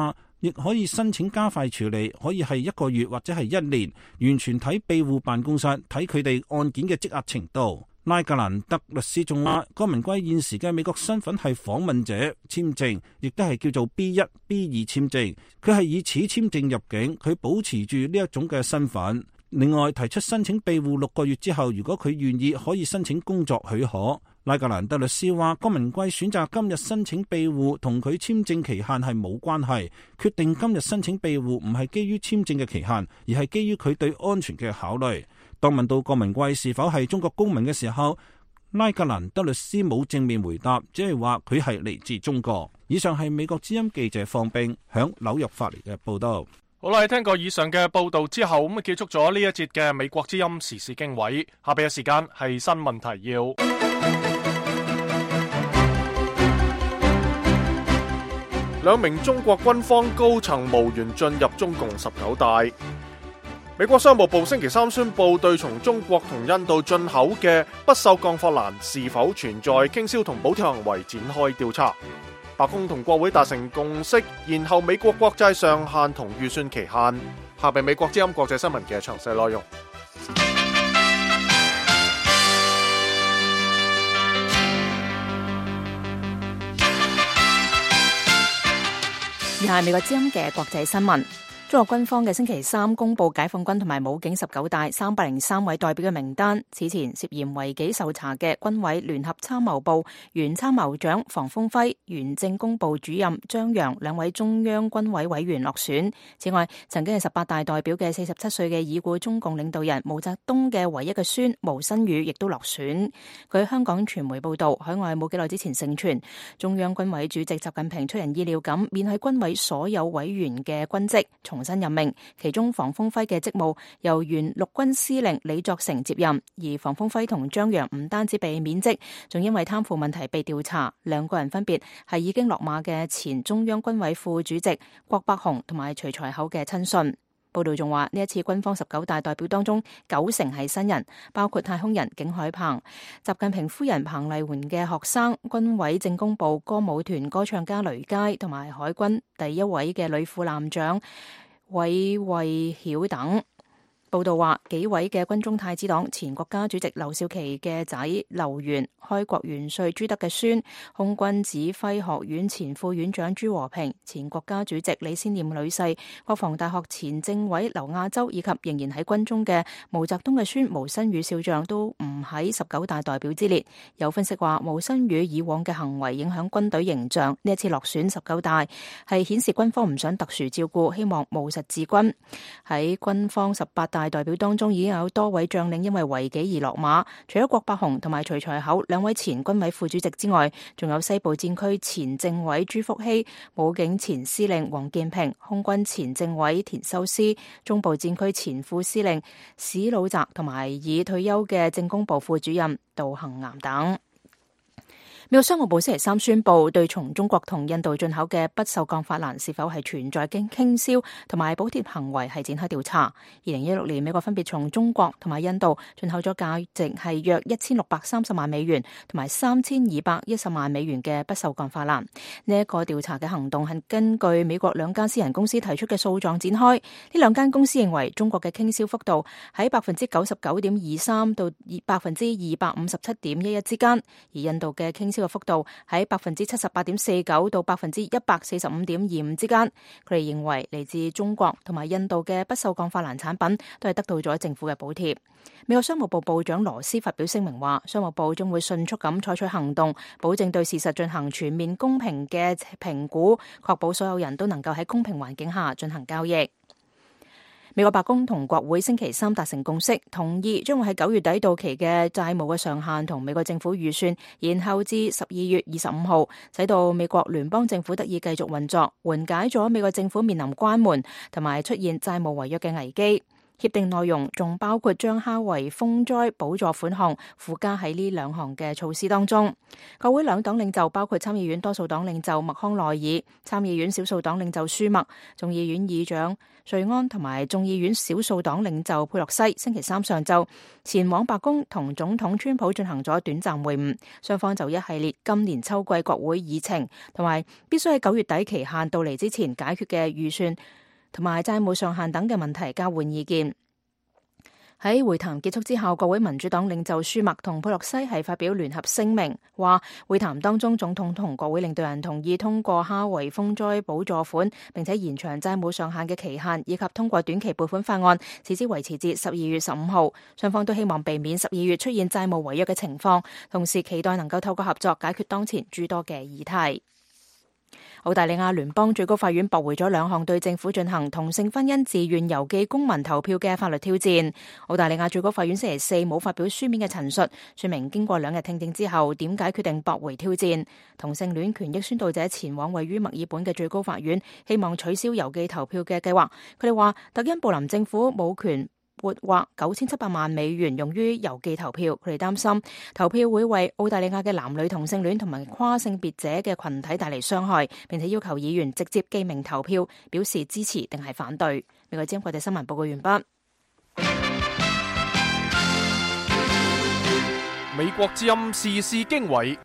亦可以申請加快處理，可以係一個月或者係一年，完全睇庇護辦公室睇佢哋案件嘅積壓程度。拉格蘭德律師仲話，郭文貴現時嘅美國身份係訪問者簽證，亦都係叫做 B 一、B 二簽證。佢係以此簽證入境，佢保持住呢一種嘅身份。另外，提出申請庇護六個月之後，如果佢願意，可以申請工作許可。拉格蘭德律師話，郭文貴選擇今日申請庇護同佢簽證期限係冇關係，決定今日申請庇護唔係基於簽證嘅期限，而係基於佢對安全嘅考慮。當問到郭文貴是否係中國公民嘅時候，拉格蘭德律師冇正面回答，只係話佢係嚟自中國。以上係美國之音記者方冰響紐約發嚟嘅報道。 好啦，聽過以上嘅報道之後，咁啊結束咗呢一節嘅美國之音時事經緯。下邊嘅時間係新聞提要。兩名中國軍方高層無緣進入中共十九大。美國商務部星期三宣布，對從中國同印度進口嘅不鏽鋼法蘭是否存在傾銷同補貼行為展開調查。白宮同國會達成共識，延後美國國債上限同預算期限。下邊美國之音國際新聞嘅詳細內容。 以下係美國之音嘅國際新聞。中國軍方嘅星期三公布解放軍同埋武警十九大三百零三位代表嘅名單。此前涉嫌違紀受查嘅軍委聯合參謀部原參謀長房峰輝、原政工部主任張陽兩位中央軍委委員落選。此外，曾經係十八大代表嘅四十七歲嘅已故中共領導人毛澤東嘅唯一嘅孫毛新宇亦都落選。據香港傳媒報道，海外冇幾耐之前盛傳中央軍委主席習近平出人意料咁免去軍委所有委員嘅軍職，重新任命，其中房峰輝嘅職務由原陸軍司令李作成接任，而房峰輝同張陽唔單止被免職，仲因為貪腐問題被調查。兩個人分別係已經落馬嘅前中央軍委副主席郭伯雄同埋徐才厚嘅親信。報道仲話，呢一次軍方十九大代表當中，九成係新人，包括太空人景海鵬、習近平夫人彭麗媛嘅學生、軍委政工部歌舞團歌唱家雷佳，同埋海軍第一位嘅女副艦長韋慧曉等。報道話，幾位嘅軍中太子黨前國家主席劉少奇嘅仔劉源、開國元帥朱德嘅孫、空軍指揮學院前副院長朱和平、前國家主席李先念女婿、國防大學前政委劉亞洲以及仍然喺軍中嘅毛澤東嘅孫毛新宇少將都唔喺十九大代表之列。有分析話，毛新宇以往嘅行為影響軍隊形象，呢一次落選十九大係顯示軍方唔想特殊照顧，希望務實治軍。喺軍方十八大代表當中已經有多位將領因為違紀而落馬，除咗郭伯雄同埋徐才厚兩位前軍委副主席之外，仲有西部戰區前政委朱福熙、武警前司令王建平、空軍前政委田修斯、中部戰區前副司令史魯澤同埋已退休嘅政工部副主任杜恒岩等。美國商務部星期三宣布，對從中國同印度進口嘅不鏽鋼法蘭是否係存在經傾銷同埋補貼行為係展開調查。二零一六年，美國分別從中國同埋印度進口咗價值係約一千六百三十萬美元同埋三千二百一十萬美元嘅不鏽鋼法蘭。呢一個調查嘅行動係根據美國兩間私人公司提出嘅訴狀展開。呢兩間公司認為中國嘅傾銷幅度喺百分之九十九點二三到百分之二百五十七點一一之間，而印度嘅傾銷嘅幅度喺百分之七十八點四九到百分之一百四十五點二五之間。佢哋認為嚟自中國同埋印度嘅不鏽鋼法蘭產品都係得到咗政府嘅補貼。美國商務部部長羅斯發表聲明話，商務部將會迅速咁採取行動，保證對事實進行全面公平嘅評估，確保所有人都能夠喺公平環境下進行交易。美國白宮同國會星期三達成共識，同意將會喺九月底到期嘅債務嘅上限同美國政府預算延後至十二月二十五號，使到美國聯邦政府得以繼續運作，緩解咗美國政府面臨關門同埋出現債務違約嘅危機。 協定內容仲包括將哈維風災補助款項附加喺呢兩項嘅措施當中。國會兩黨領袖包括參議院多數黨領袖麥康奈爾、參議院少數黨領袖舒默、眾議院議長瑞安同埋眾議院少數黨領袖佩洛西星期三上晝前往白宮同總統川普進行咗短暫會晤，雙方就一系列今年秋季國會議程同埋必須喺九月底期限到嚟之前解決嘅預算同埋債務上限等嘅問題交換意見。喺會談結束之後，國會民主黨領袖舒默同佩洛西係發表聯合聲明，話會談當中總統同國會領導人同意通過哈維風災補助款，並且延長債務上限嘅期限，以及通過短期撥款法案，使之維持至十二月十五號。雙方都希望避免十二月出現債務違約嘅情況，同時期待能夠透過合作解決當前諸多嘅議題。澳大利亞聯邦最高法院駁回咗兩項對政府進行同性婚姻自願郵寄公民投票嘅法律挑戰。澳大利亞最高法院星期四冇發表書面嘅陳述，說明經過兩日聽證之後，點解決定駁回挑戰。同性戀權益宣導者前往位於墨爾本嘅最高法院，希望取消郵寄投票嘅計劃。佢哋話，特恩布林政府冇權撥劃九千七百萬美元用於郵寄投票，佢哋擔心投票會為澳大利亞嘅男女同性戀同埋跨性別者嘅群體帶嚟傷害，並且要求議員直接記名投票，表示支持定係反對。美國之音國際新聞報告完畢。 美國之音時事經緯。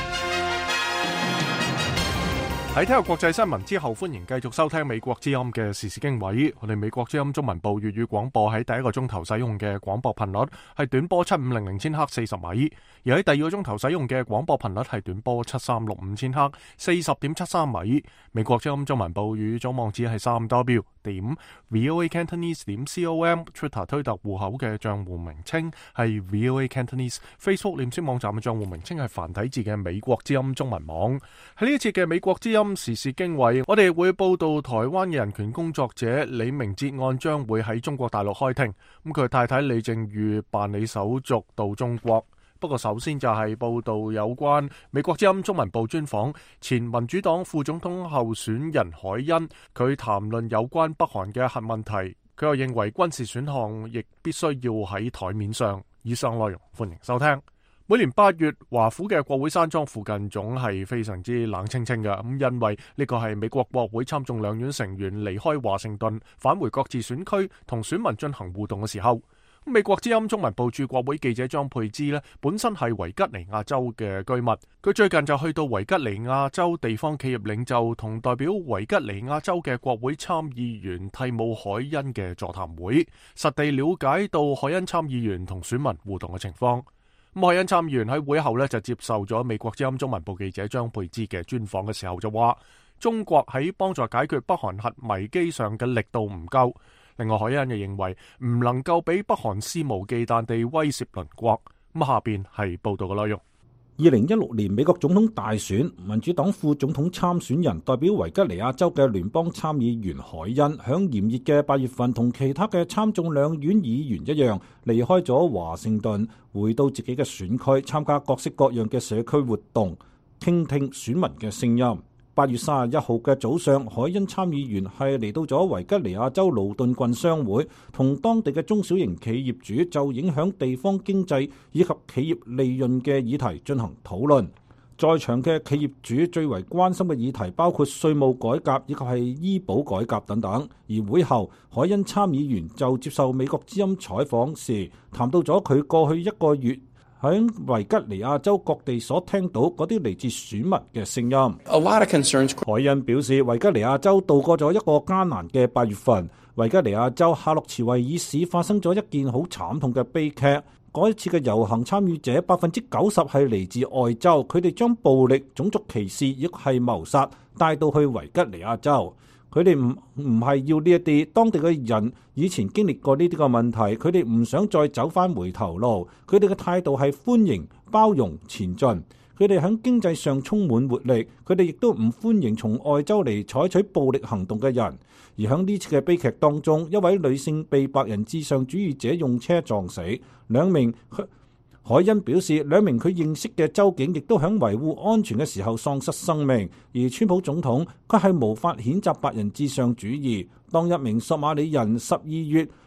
喺聽日國際新聞之後，歡迎繼續收聽美國之音嘅時事經緯。我哋美國之音中文部粵語廣播喺第一個鐘頭使用嘅廣播頻率係短波七五零零千赫四十米，而喺第二個鐘頭使用嘅廣播頻率係短波七三六五千赫四十點七三米。美國之音中文部粵語總網址係三 w 點 voa cantonese 點 com，Twitter 推特戶口嘅賬戶名稱係 voa cantonese，Facebook 臉書網站嘅賬戶名稱係繁體字嘅美國之音中文網。喺呢一次嘅美國之音時事經緯，我哋會報道台灣嘅人權工作者李明哲案將會喺中國大陸開庭，咁佢太太李淨瑜辦理手續到中國。不過首先就係報道有關美國之音中文部專訪前民主黨副總統候選人凱恩，佢談論有關北韓嘅核問題，佢又認為軍事選項亦必須要喺台面上。以上內容歡迎收聽。每年八月，華府嘅國會山莊附近總係非常之冷清清嘅，咁因為呢個係美國國會參眾兩院成員離開華盛頓返回各自選區同選民進行互動嘅時候。美國之音中文部駐國會記者張佩芝呢，本身係維吉尼亞州嘅居民，佢最近就去到維吉尼亞州地方企業領袖同代表維吉尼亞州嘅國會參議員蒂姆凱恩嘅座談會，實地了解到凱恩參議員同選民互動嘅情況。凱恩參議員喺會後呢就接受咗美國之音中文部記者張佩芝嘅專訪嘅時候就話，中國喺幫助解決北韓核危機上嘅力度唔夠。另外，凱恩又認為唔能夠俾北韓肆無忌憚地威脅鄰國。咁下邊係報道嘅內容。 二零一六年美國總統大選，民主黨副總統參選人代表維吉尼亞州嘅聯邦參議員凱恩，響炎熱嘅八月份同其他嘅參眾兩院議員一樣，離開咗華盛頓，回到自己嘅選區，參加各式各樣嘅社區活動，傾聽選民嘅聲音。八月三十一號嘅早上，凱恩參議員係嚟到咗維吉尼亞州勞頓郡商會，同當地嘅中小型企業主就影響地方經濟以及企業利潤嘅議題進行討論。在場嘅企業主最為關心嘅議題包括稅務改革以及係醫保改革等等。而會後，凱恩參議員就接受美國之音採訪時，談到咗佢過去一個月喺維吉尼亞州各地所聽到嗰啲嚟自選民嘅聲音。A lot of concerns. 凱恩表示，維吉尼亞州度過咗一個艱難嘅八月份。維吉尼亞州夏洛茨維爾市發生咗一件好慘痛嘅悲劇。嗰一次嘅遊行參與者百分之九十係嚟自外州，佢哋將暴力、種族歧視亦係謀殺帶到去維吉尼亞州。佢哋唔唔係要呢一啲，當地嘅人以前經歷過呢啲個問題，佢哋唔想再走翻回頭路。佢哋嘅態度係歡迎、包容、前進。佢哋喺經濟上充滿活力，佢哋亦都唔歡迎從外州嚟採取暴力行動嘅人。而喺呢次嘅悲劇當中，一位女性被白人至上主義者用車撞死，兩名凱恩表示，兩名佢認識嘅州警亦都喺維護安全嘅時候喪失生命。而川普總統佢係無法譴責白人至上主義。當一名索馬里人十二月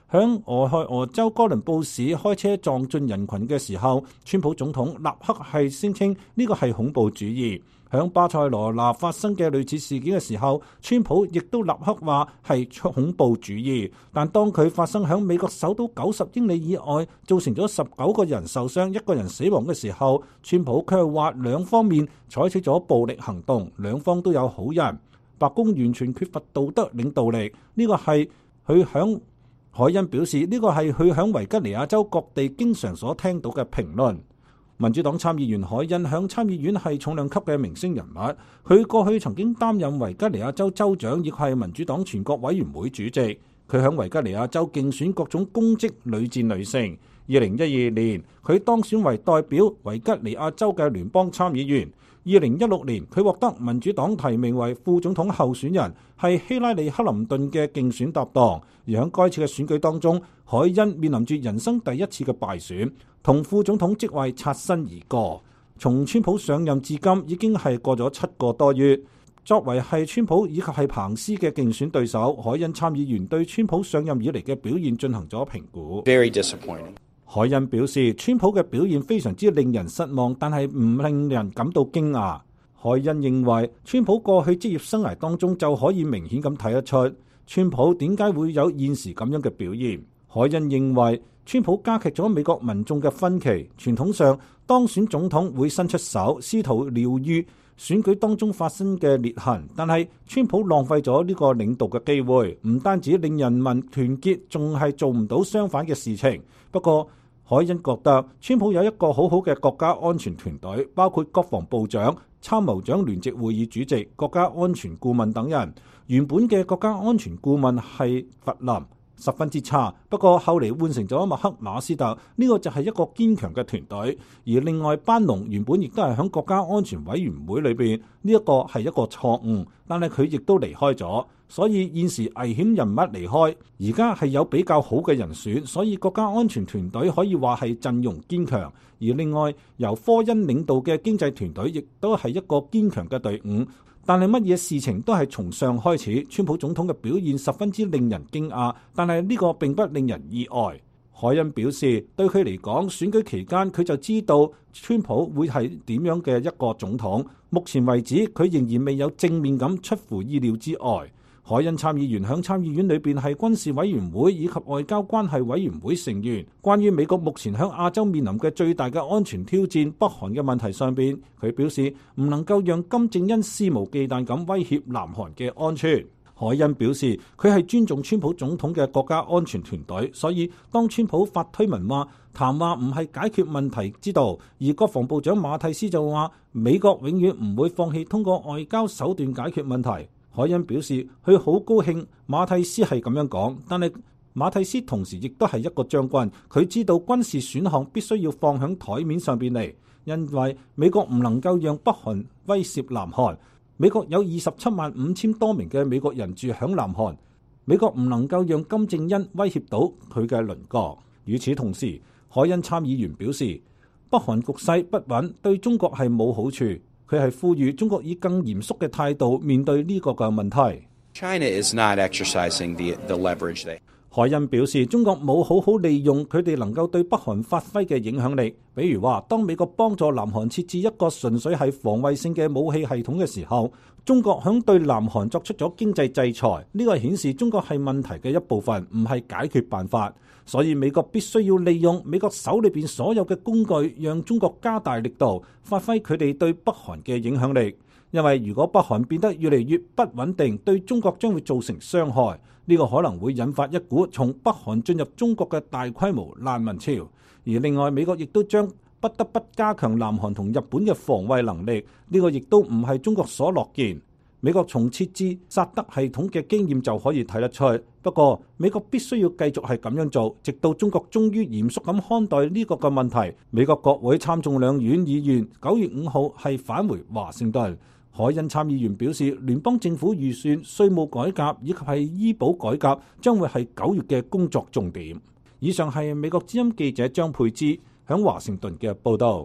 響俄亥俄州哥倫布市開車撞進人群嘅時候，川普總統立刻係聲稱呢個係恐怖主義。響巴塞羅那發生嘅類似事件嘅時候，川普亦都立刻話係恐怖主義。但當佢發生響美國首都九十英里以外，造成咗十九個人受傷、一個人死亡嘅時候，川普卻係話兩方面採取咗暴力行動，兩方都有好人。白宮完全缺乏道德領導力，呢、這個係佢響海恩表示，呢、這個係佢響維吉尼亞州各地經常所聽到嘅評論。民主黨參議員海恩響參議院係重量級嘅明星人物，佢過去曾經擔任維吉尼亞州州長，亦係民主黨全國委員會主席。佢響維吉尼亞州競選各種公職屢戰屢勝。二零一二年，佢當選為代表維吉尼亞州嘅聯邦參議員。二零一六年，佢獲得民主黨提名為副總統候選人，係希拉里克林頓嘅競選搭檔。而喺該次嘅選舉當中，海恩面臨住人生第一次嘅敗選，同副總統職位擦身而過。從川普上任至今，已經係過咗七個多月。作為係川普以及係彭斯嘅競選對手，海恩參議員對川普上任以嚟嘅表現進行咗評估。 Very disappointing. 海恩表示，川普嘅表現非常之令人失望，但係唔令人感到驚訝。海恩認為，川普過去職業生涯當中就可以明顯咁睇得出，川普點解會有現時咁樣嘅表現。海恩認為，川普加劇咗美國民眾嘅分歧。傳統上，當選總統會伸出手，試圖療癒選舉當中發生嘅裂痕，但係川普浪費咗呢個領導嘅機會，唔單止令人民團結，仲係做唔到相反嘅事情。不過，海恩覺得川普有一個好好嘅國家安全團隊，包括國防部長、參謀長聯席會議主席、國家安全顧問等人。原本嘅國家安全顧問係弗林，十分之差，不過後嚟換成咗麥克馬斯特，呢、這個就係一個堅強嘅團隊。而另外班農原本亦都係喺國家安全委員會裏邊，呢、這、一個係一個錯誤，但係佢亦都離開咗。所以現時危險人物離開，而家係有比較好嘅人選，所以國家安全團隊可以話係陣容堅強。而另外由科恩領導嘅經濟團隊亦都係一個堅強嘅隊伍。但係乜嘢事情都係從上開始，川普總統嘅表現十分之令人驚訝，但係呢個並不令人意外。海恩表示，對佢嚟講，選舉期間佢就知道川普會係點樣嘅一個總統。目前為止，佢仍然未有正面咁出乎意料之外。海恩參議員響參議院裏邊係軍事委員會以及外交關係委員會成員。關於美國目前響亞洲面臨嘅最大嘅安全挑戰北韓嘅問題上邊，佢表示唔能夠讓金正恩肆無忌憚咁威脅南韓嘅安全。海恩表示佢係尊重川普總統嘅國家安全團隊，所以當川普發推文話談話唔係解決問題之道，而國防部長馬蒂斯就話美國永遠唔會放棄通過外交手段解決問題。海恩表示佢好高興馬蒂斯係咁樣講，但係馬蒂斯同時亦都係一個將軍，佢知道軍事選項必須要放喺台面上邊嚟，因為美國唔能夠讓北韓威懾南韓。美國有二十七萬五千多名嘅美國人住響南韓，美國唔能夠讓金正恩威脅到佢嘅鄰國。與此同時，海恩參議員表示北韓局勢不穩對中國係冇好處。佢係呼籲中國以更嚴肅嘅態度面對呢個嘅問題。 China is not exercising the, the leverage they... 海恩表示，中國冇好好利用佢哋能夠對北韓發揮嘅影響力。比如話，當美國幫助南韓設置一個純粹係防衛性嘅武器系統嘅時候，中國響對南韓作出咗經濟制裁。呢個顯示中國係問題嘅一部分，唔係解決辦法。所以美國必須要利用美國手裏邊所有嘅工具，讓中國加大力度發揮佢哋對北韓嘅影響力。因為如果北韓變得越嚟越不穩定，對中國將會造成傷害。呢個可能會引發一股從北韓進入中國嘅大規模難民潮。而另外，美國亦都將不得不加強南韓同日本嘅防衛能力。呢個亦都唔係中國所樂見。美國從設置薩德系統嘅經驗就可以睇得出。不過，美國必須要繼續係咁樣做，直到中國終於嚴肅咁看待呢個嘅問題。美國國會參眾兩院議員九月五號係返回華盛頓。海恩參議員表示，聯邦政府預算、稅務改革以及係醫保改革將會係九月嘅工作重點。以上係美國之音記者張佩芝響華盛頓嘅報道。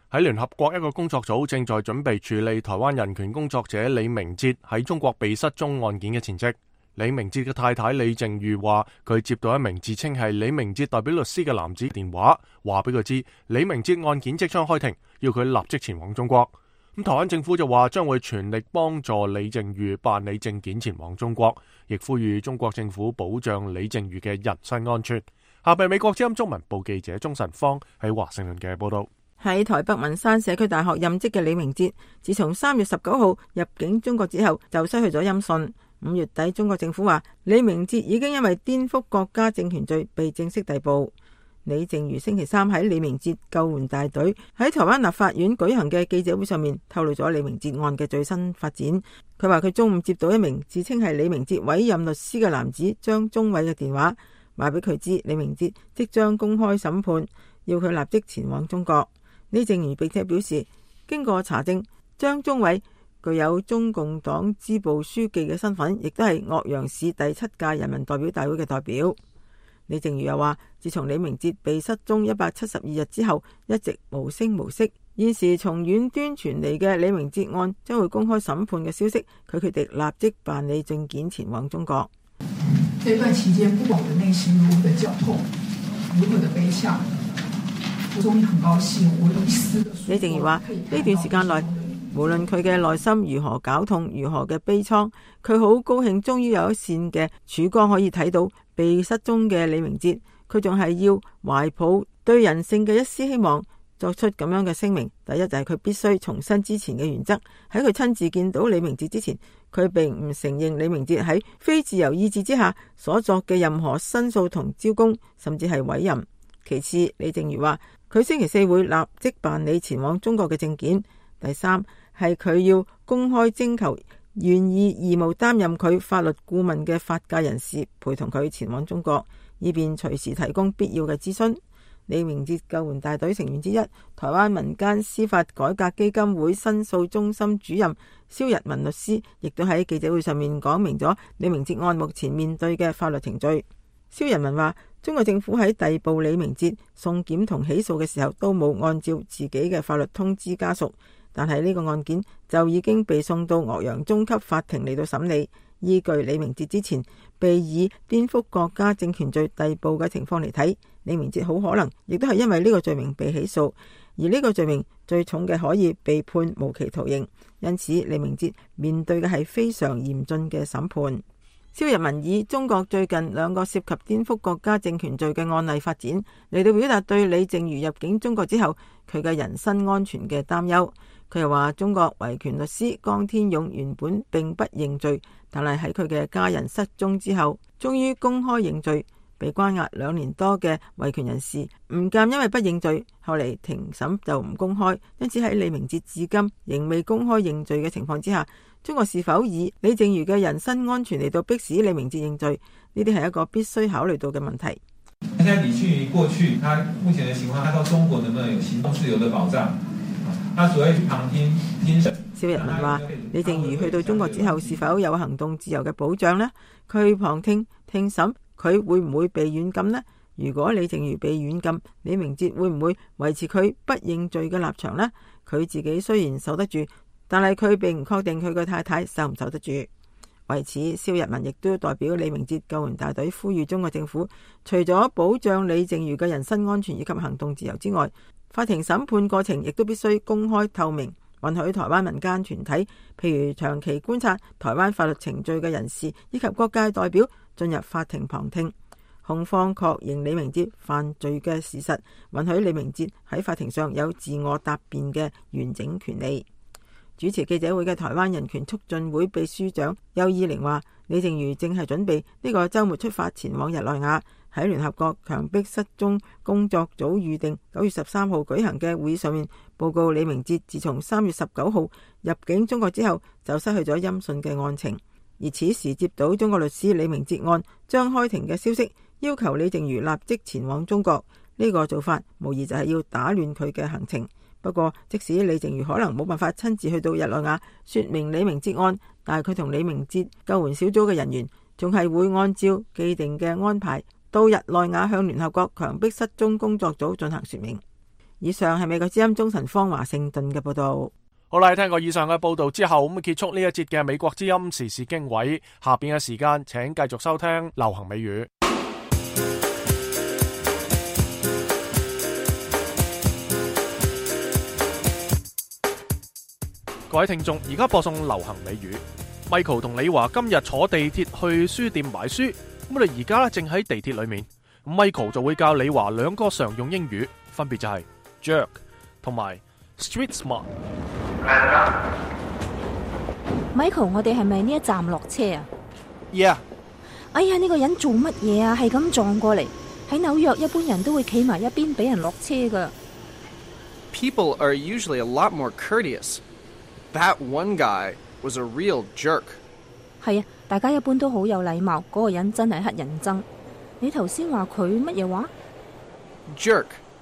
喺聯合國一個工作組正在準備處理台灣人權工作者李明哲喺中國被失蹤案件嘅前夕。李明哲嘅太太李靜瑜話，佢接到一名自稱係李明哲代表律師嘅男子電話，話俾佢知李明哲案件即將開庭，要佢立即前往中國。咁台灣政府就話將會全力幫助李靜瑜辦理證件前往中國，亦呼籲中國政府保障李靜瑜嘅人身安全。下邊美國之音中文部記者鍾晨芳喺華盛頓嘅報道。 喺台北文山社區大學任職嘅李明哲，自從三月十九號入境中國之後，就失去咗音訊。五月底，中國政府話李明哲已經因為顛覆國家政權罪被正式逮捕。李靜瑜星期三喺李明哲救援大隊喺台灣立法院舉行嘅記者會上面，透露咗李明哲案嘅最新發展。佢話佢中午接到一名自稱係李明哲委任律師嘅男子張忠偉嘅電話，話俾佢知李明哲即將公開審判，要佢立即前往中國。李靜瑜並且表示，經過查證，張忠偉具有中共黨支部書記嘅身份，亦都係岳陽市第七屆人民代表大會嘅代表。李靜瑜又話，自從李明哲被失蹤一百七十二日之後，一直無聲無息。現時從遠端傳嚟嘅李明哲案將會公開審判嘅消息，佢決定立即辦理證件前往中國。 這段期間，不管我的內心如何的絞痛，如何的悲傷，我終於很高興，我有一絲的。 李靜瑜話，呢段時間內，無論佢嘅內心如何絞痛，如何嘅悲愴，佢好高興終於有一線嘅曙光可以睇到被失蹤嘅李明哲。佢仲係要懷抱對人性嘅一絲希望，作出咁樣嘅聲明。第一就係佢必須重申之前嘅原則，喺佢親自見到李明哲之前，佢並唔承認李明哲喺非自由意志之下所作嘅任何申訴同招供，甚至係委任。其次，李靜瑜話佢星期四會立即辦理前往中國嘅證件。第三係佢要公開徵求願意義務擔任佢法律顧問嘅法界人士陪同佢前往中國，以便隨時提供必要嘅諮詢。李明哲救援大隊成員之一，台灣民間司法改革基金會申訴中心主任蕭日文律師，亦都喺記者會上面講明咗李明哲案目前面對嘅法律程序。蕭日文話，中國政府喺逮捕李明哲、送檢同起訴嘅時候，都冇按照自己嘅法律通知家屬。但係呢個案件就已經被送到岳陽中級法庭嚟到審理。依據李明哲之前被以顛覆國家政權罪逮捕嘅情況嚟睇，李明哲好可能亦都係因為呢個罪名被起訴，而呢個罪名最重嘅可以被判無期徒刑。因此，李明哲面對嘅係非常嚴峻嘅審判。蕭日文以中國最近兩個涉及顛覆國家政權罪嘅案例發展嚟到表達對李靜瑜入境中國之後佢嘅人身安全嘅擔憂。佢又話，中國維權律師江天勇原本並不認罪，但係喺佢嘅家人失蹤之後，終於公開認罪。被關押兩年多嘅維權人士吳鑑因為不認罪，後嚟庭審就唔公開，因此喺李明哲至今仍未公開認罪嘅情況之下，中國是否以李靜瑜嘅人身安全嚟到迫使李明哲認罪，呢啲係一個必須考慮到嘅問題。 現在李靜瑜過去，他目前的情況，他到中國能不能有行動自由的保障？他所謂去旁聽聽審。 蕭日文話，李靜瑜去到中國之後，是否有行動自由嘅保障呢？佢旁聽聽審，佢會唔會被軟禁呢？如果李靜瑜被軟禁，李明哲會唔會維持佢不認罪嘅立場呢？佢自己雖然守得住，但係佢並唔確定佢嘅太太守唔守得住。為此，蕭日文亦都代表李明哲救援大隊呼籲中國政府，除咗保障李靜瑜嘅人身安全以及行動自由之外，法庭審判過程亦都必須公開透明，允許台灣民間團體，譬如長期觀察台灣法律程序嘅人士以及各界代表進入法庭旁聽。控方確認李明哲犯罪嘅事實，允許李明哲喺法庭上有自我答辯嘅完整權利。主持記者會嘅台灣人權促進會秘書長邱依玲話，李靜瑜正係準備呢個週末出發前往日內瓦，喺聯合國強迫失蹤工作組預定九月十三號舉行嘅會議上面報告李明哲自從三月十九號入境中國之後就失去咗音訊嘅案情，而此時接到中國律師李明哲案將開庭嘅消息，要求李靜瑜立即前往中國，呢、這個做法無疑就係要打亂佢嘅行程。不過，即使李靜瑜可能冇辦法親自去到日內瓦說明李明哲案，但係佢同李明哲救援小組嘅人員仲係會按照既定嘅安排到日內瓦向聯合國強迫失蹤工作組進行說明。 以上係美國之音中神方華盛頓嘅報道。 好啦，聽過以上嘅報道之後，咁結束呢一節嘅美國之音時事經緯。下邊嘅時間，請繼續收聽流行美語。各位聽眾，而家播送流行美語。Michael 同李華今日坐地鐵去書店買書，咁我哋而家咧正喺地鐵裏面。Michael 就會教李華兩個常用英語，分別就係 jerk 同埋 street smart。Michael， 我哋係咪呢一站落車啊 ？Yeah。 哎呀，呢個人做乜嘢啊？係咁撞過嚟。喺紐約，一般人都會企埋一邊俾人落車噶。 People are usually a lot more courteous. That one guy was a real jerk. 係啊，大家一般都好有禮貌。嗰個人真係乞人憎。你頭先話佢乜嘢話 ？Jerk,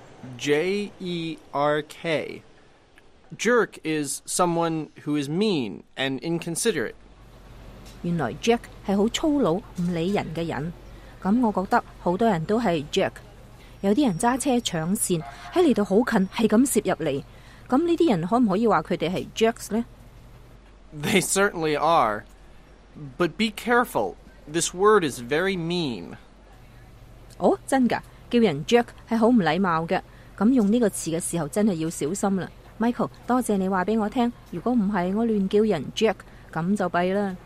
J E R K. Jerk is someone who is mean and inconsiderate. 原來 jerk 係好粗魯唔理人嘅人。咁我覺得好多人都係 jerk。有啲人揸車搶線喺嚟到好近，係咁攝入嚟。咁呢啲人可唔可以話佢哋係 jerks 呢？ They certainly are. But be careful. This word is very mean. 哦，真㗎，叫人 jerk 係好唔禮貌嘅。咁用呢個詞嘅時候真係要小心啦。Michael， 多謝你話俾我聽。如果唔係我亂叫人 jerk， 咁就弊啦。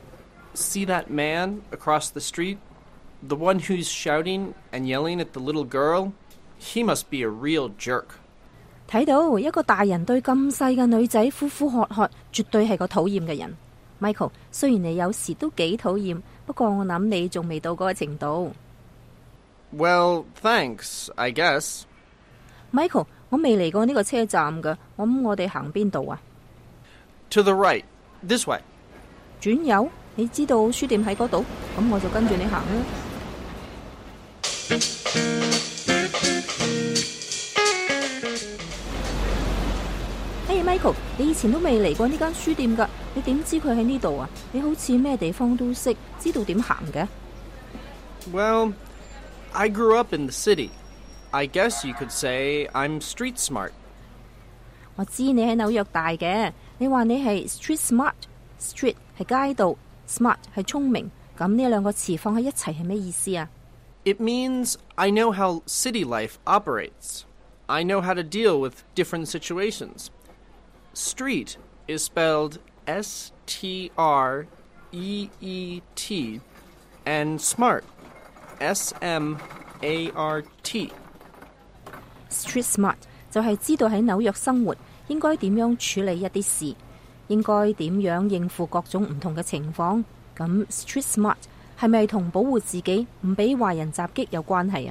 See that man across the street? The one who's shouting and yelling at the little girl? He must be a real jerk. 睇到一個大人對咁細嘅女仔呼呼喝喝，絕對係個討厭嘅人。Michael， 雖然你有時都幾討厭，不過我諗你仲未到嗰個程度。 Well, thanks, I guess. Michael， 我未嚟過呢個車站㗎，我諗我哋行邊度啊 ？To the right, this way. 轉右，你知道書店喺嗰度，咁我就跟住你行啦。Hey Michael， 你以前都未嚟過呢間書店㗎，你點知佢喺呢度啊？你好似咩地方都識，知道點行嘅。 Well, I grew up in the city. I guess you could say I'm street smart. 我知你喺紐約大嘅，你話你係 street smart。Street 係街道 ，smart 係聰明，咁呢兩個詞放喺一齊係咩意思啊？ It means I know how city life operates. I know how to deal with different situations. Street is spelled S T R E E T, and smart, S M A R T. Street smart 就係知道喺紐約生活應該點樣處理一啲事，應該點樣應付各種唔同嘅情況。咁 street smart 係咪同保護自己唔俾壞人襲擊有關係啊？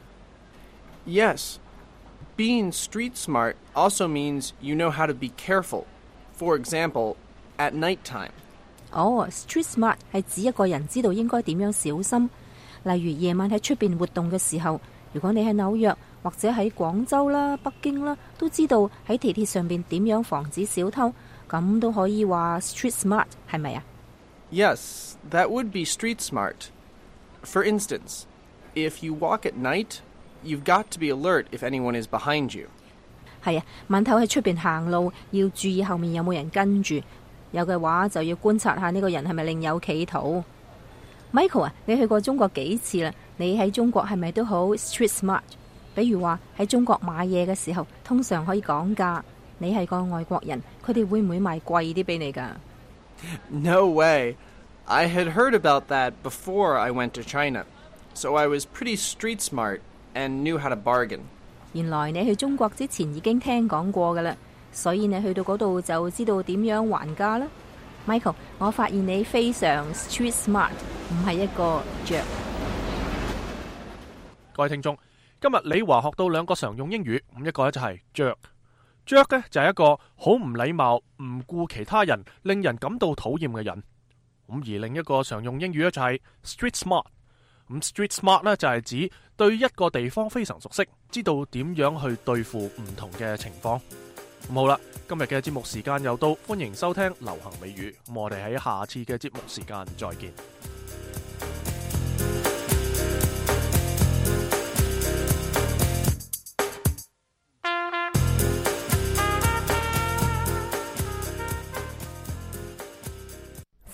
Yes. Being street smart also means you know how to be careful. For example, at night time. 哦 street smart 係指一個人知道應該點樣小心。例如夜晚喺出邊活動嘅時候，如果你喺紐約或者喺廣州啦、北京啦，都知道喺地鐵上邊點樣防止小偷，咁都可以話 street smart 係咪啊？ Yes, that would be street smart. For instance, if you walk at night, you've got to be alert if anyone is behind you. 係啊，晚頭喺出邊行路要注意後面有冇人跟住，有嘅話就要觀察下呢個人係咪另有企圖。Michael 啊，你去過中國幾次啦？你喺中國係咪都好 street smart？ 比如話喺中國買嘢嘅時候，通常可以講價。你係個外國人，佢哋會唔會賣貴啲俾你㗎？ No way. I had heard about that before I went to China, so I was pretty street smart and knew how to bargain. 原來你去中國之前已經聽講過㗎啦，所以你去到嗰度就知道點樣還價啦。Michael， 我發現你非常 street smart， 唔係一個 jerk。 各位聽眾，今日李華學到兩個常用英語，咁一個咧就係 jerk。jerk 咧就係一個好唔禮貌、唔顧其他人、令人感到討厭嘅人。咁而另一個常用英語咧就係 street smart。咁 street smart 咧就係指對一個地方非常熟悉，知道點樣去對付唔同嘅情況。咁好啦，今日嘅節目時間又到，歡迎收聽流行美語。咁我哋喺下次嘅節目時間再見。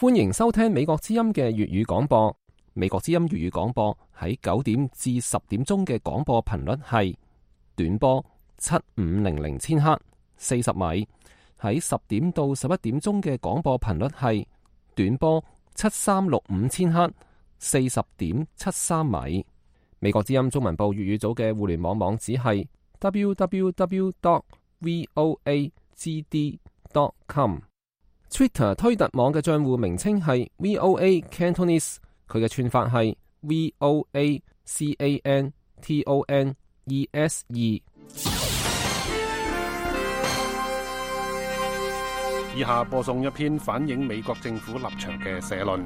歡迎收聽美國之音嘅粵語廣播。美國之音粵語廣播喺九點至十點鐘嘅廣播頻率係短波七五零零千赫四十米，喺十點到十一點鐘嘅廣播頻率係短波七三六五千赫四十點七三米。美國之音中文部粵語組嘅互聯網網址係 double-u double-u double-u dot voa g d dot com。Twitter 推特網嘅賬戶名稱係 V O A Cantonese， 佢嘅串法係 V O A C A N T O N E S E。 以下播送一篇反映美國政府立場嘅社論。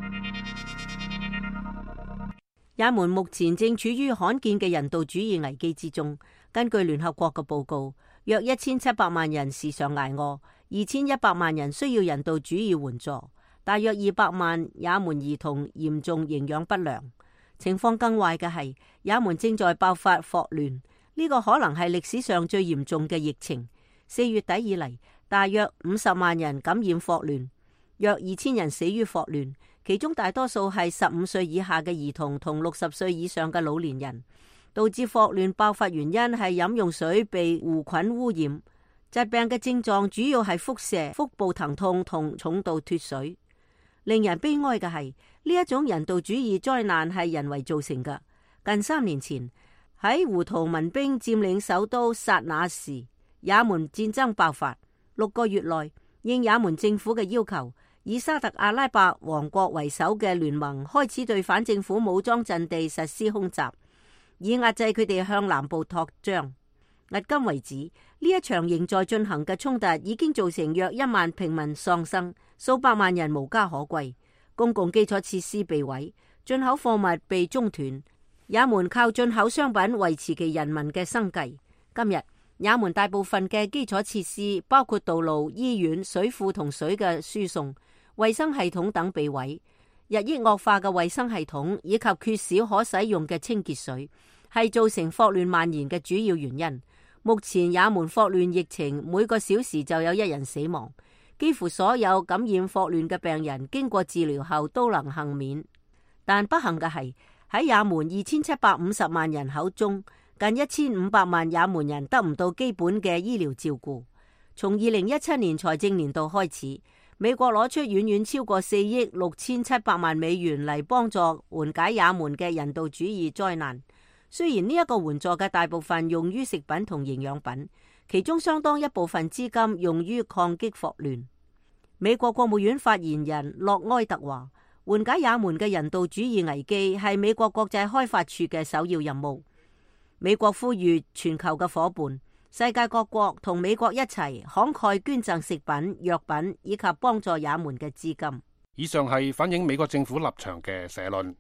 也門目前正處於罕見嘅人道主義危機之中。根據聯合國嘅報告，約一千七百萬人時常挨餓，二千一百萬人需要人道主義援助，大約二百萬也門兒童嚴重營養不良。情況更壞嘅係，也門正在爆發霍亂，呢個可能係歷史上最嚴重嘅疫情。四月底以嚟，大約五十萬人感染霍亂，約二千人死於霍亂，其中大多數係十五歲以下嘅兒童同六十歲以上嘅老年人。導致霍亂爆發原因係飲用水被弧菌污染。疾病嘅症狀主要係腹瀉、腹部疼痛同重度脫水。令人悲哀嘅係，呢一種人道主義災難係人為造成嘅。近三年前，喺胡圖民兵佔領首都薩那時，也門戰爭爆發。六個月內，應也門政府嘅要求，以沙特阿拉伯王國為首嘅聯盟開始對反政府武裝陣地實施空襲，以壓制佢哋向南部擴張。迄今為止，呢一場仍在進行嘅衝突已經造成約一萬平民喪生，數百萬人無家可歸，公共基礎設施被毀，進口貨物被中斷。也門靠進口商品維持其人民嘅生計。今日，也門大部分嘅基礎設施，包括道路、醫院、水庫同水嘅輸送、衛生系統等被毀。日益惡化嘅衛生系統以及缺少可使用嘅清潔水，係造成霍亂蔓延嘅主要原因。目前也門霍亂疫情每個小時就有一人死亡，幾乎所有感染霍亂嘅病人經過治療後都能幸免。但不幸嘅係，喺也門二千七百五十萬人口中，近一千五百萬也門人得唔到基本嘅醫療照顧。從二零一七年財政年度開始，美國攞出遠遠超過四億六千七百萬美元嚟幫助緩解也門嘅人道主義災難。雖然呢一個援助嘅大部分用於食品同營養品，其中相當一部分資金用於抗擊霍亂。美國國務院發言人洛埃特話，緩解也門嘅人道主義危機係美國國際開發處嘅首要任務。美國呼籲全球嘅夥伴、世界各國同美國一齊慷慨捐贈食品、藥品以及幫助也門嘅資金。 以上係反映美國政府立場嘅社論。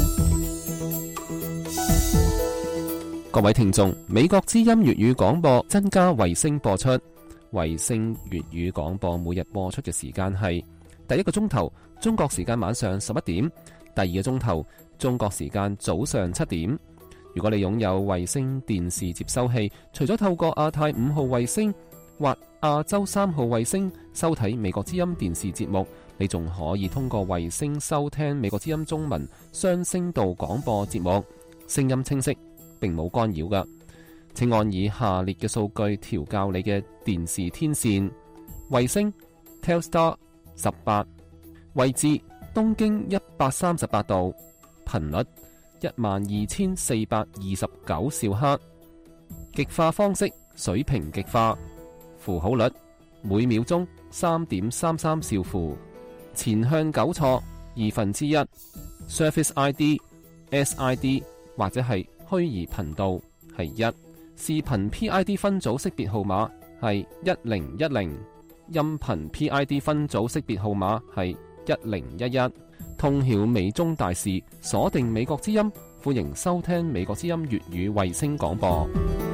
各位聽眾，美國之音粵語廣播增加衛星播出。衛星粵語廣播每日播出嘅時間係第一個鐘頭中國時間晚上十一點，第二個鐘頭中國時間早上七點。如果你擁有衛星電視接收器，除咗透過亞太五號衛星或亞洲三號衛星收睇美國之音電視節目，你仲可以通過衛星收聽美國之音中文雙聲道廣播節目，聲音清晰，並冇干擾㗎。請按以下列嘅數據調校你嘅電視天線：衛星 Telstar 十八，位置東經一百三十八度，頻率一萬二千四百二十九兆赫，極化方式水平極化，符號率每秒鐘三點三三兆符，前向糾錯二分之一 ，Surface I D、S I D 或者係虛擬頻道係一，視頻 P I D 分組識別號碼係一零一零，音頻 P I D 分組識別號碼係一零一一。通曉美中大事，鎖定美國之音，歡迎收聽美國之音粵語衛星廣播。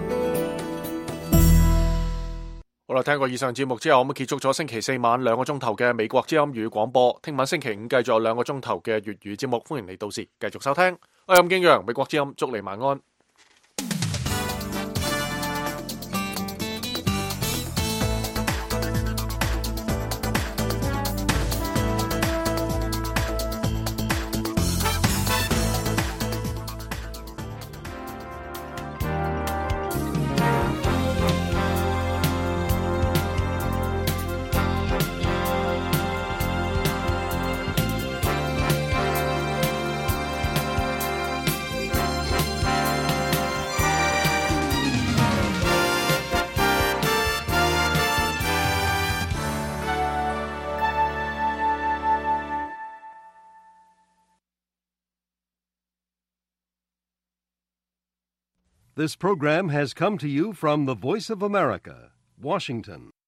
好啦，聽過以上節目之後，我們結束咗星期四晚兩個鐘頭嘅美國之音粵語廣播。聽晚星期五繼續有兩個鐘頭嘅粵語節目，歡迎你到時繼續收聽。我係任敬陽，美國之音，祝你晚安。 This program has come to you from the Voice of America, Washington.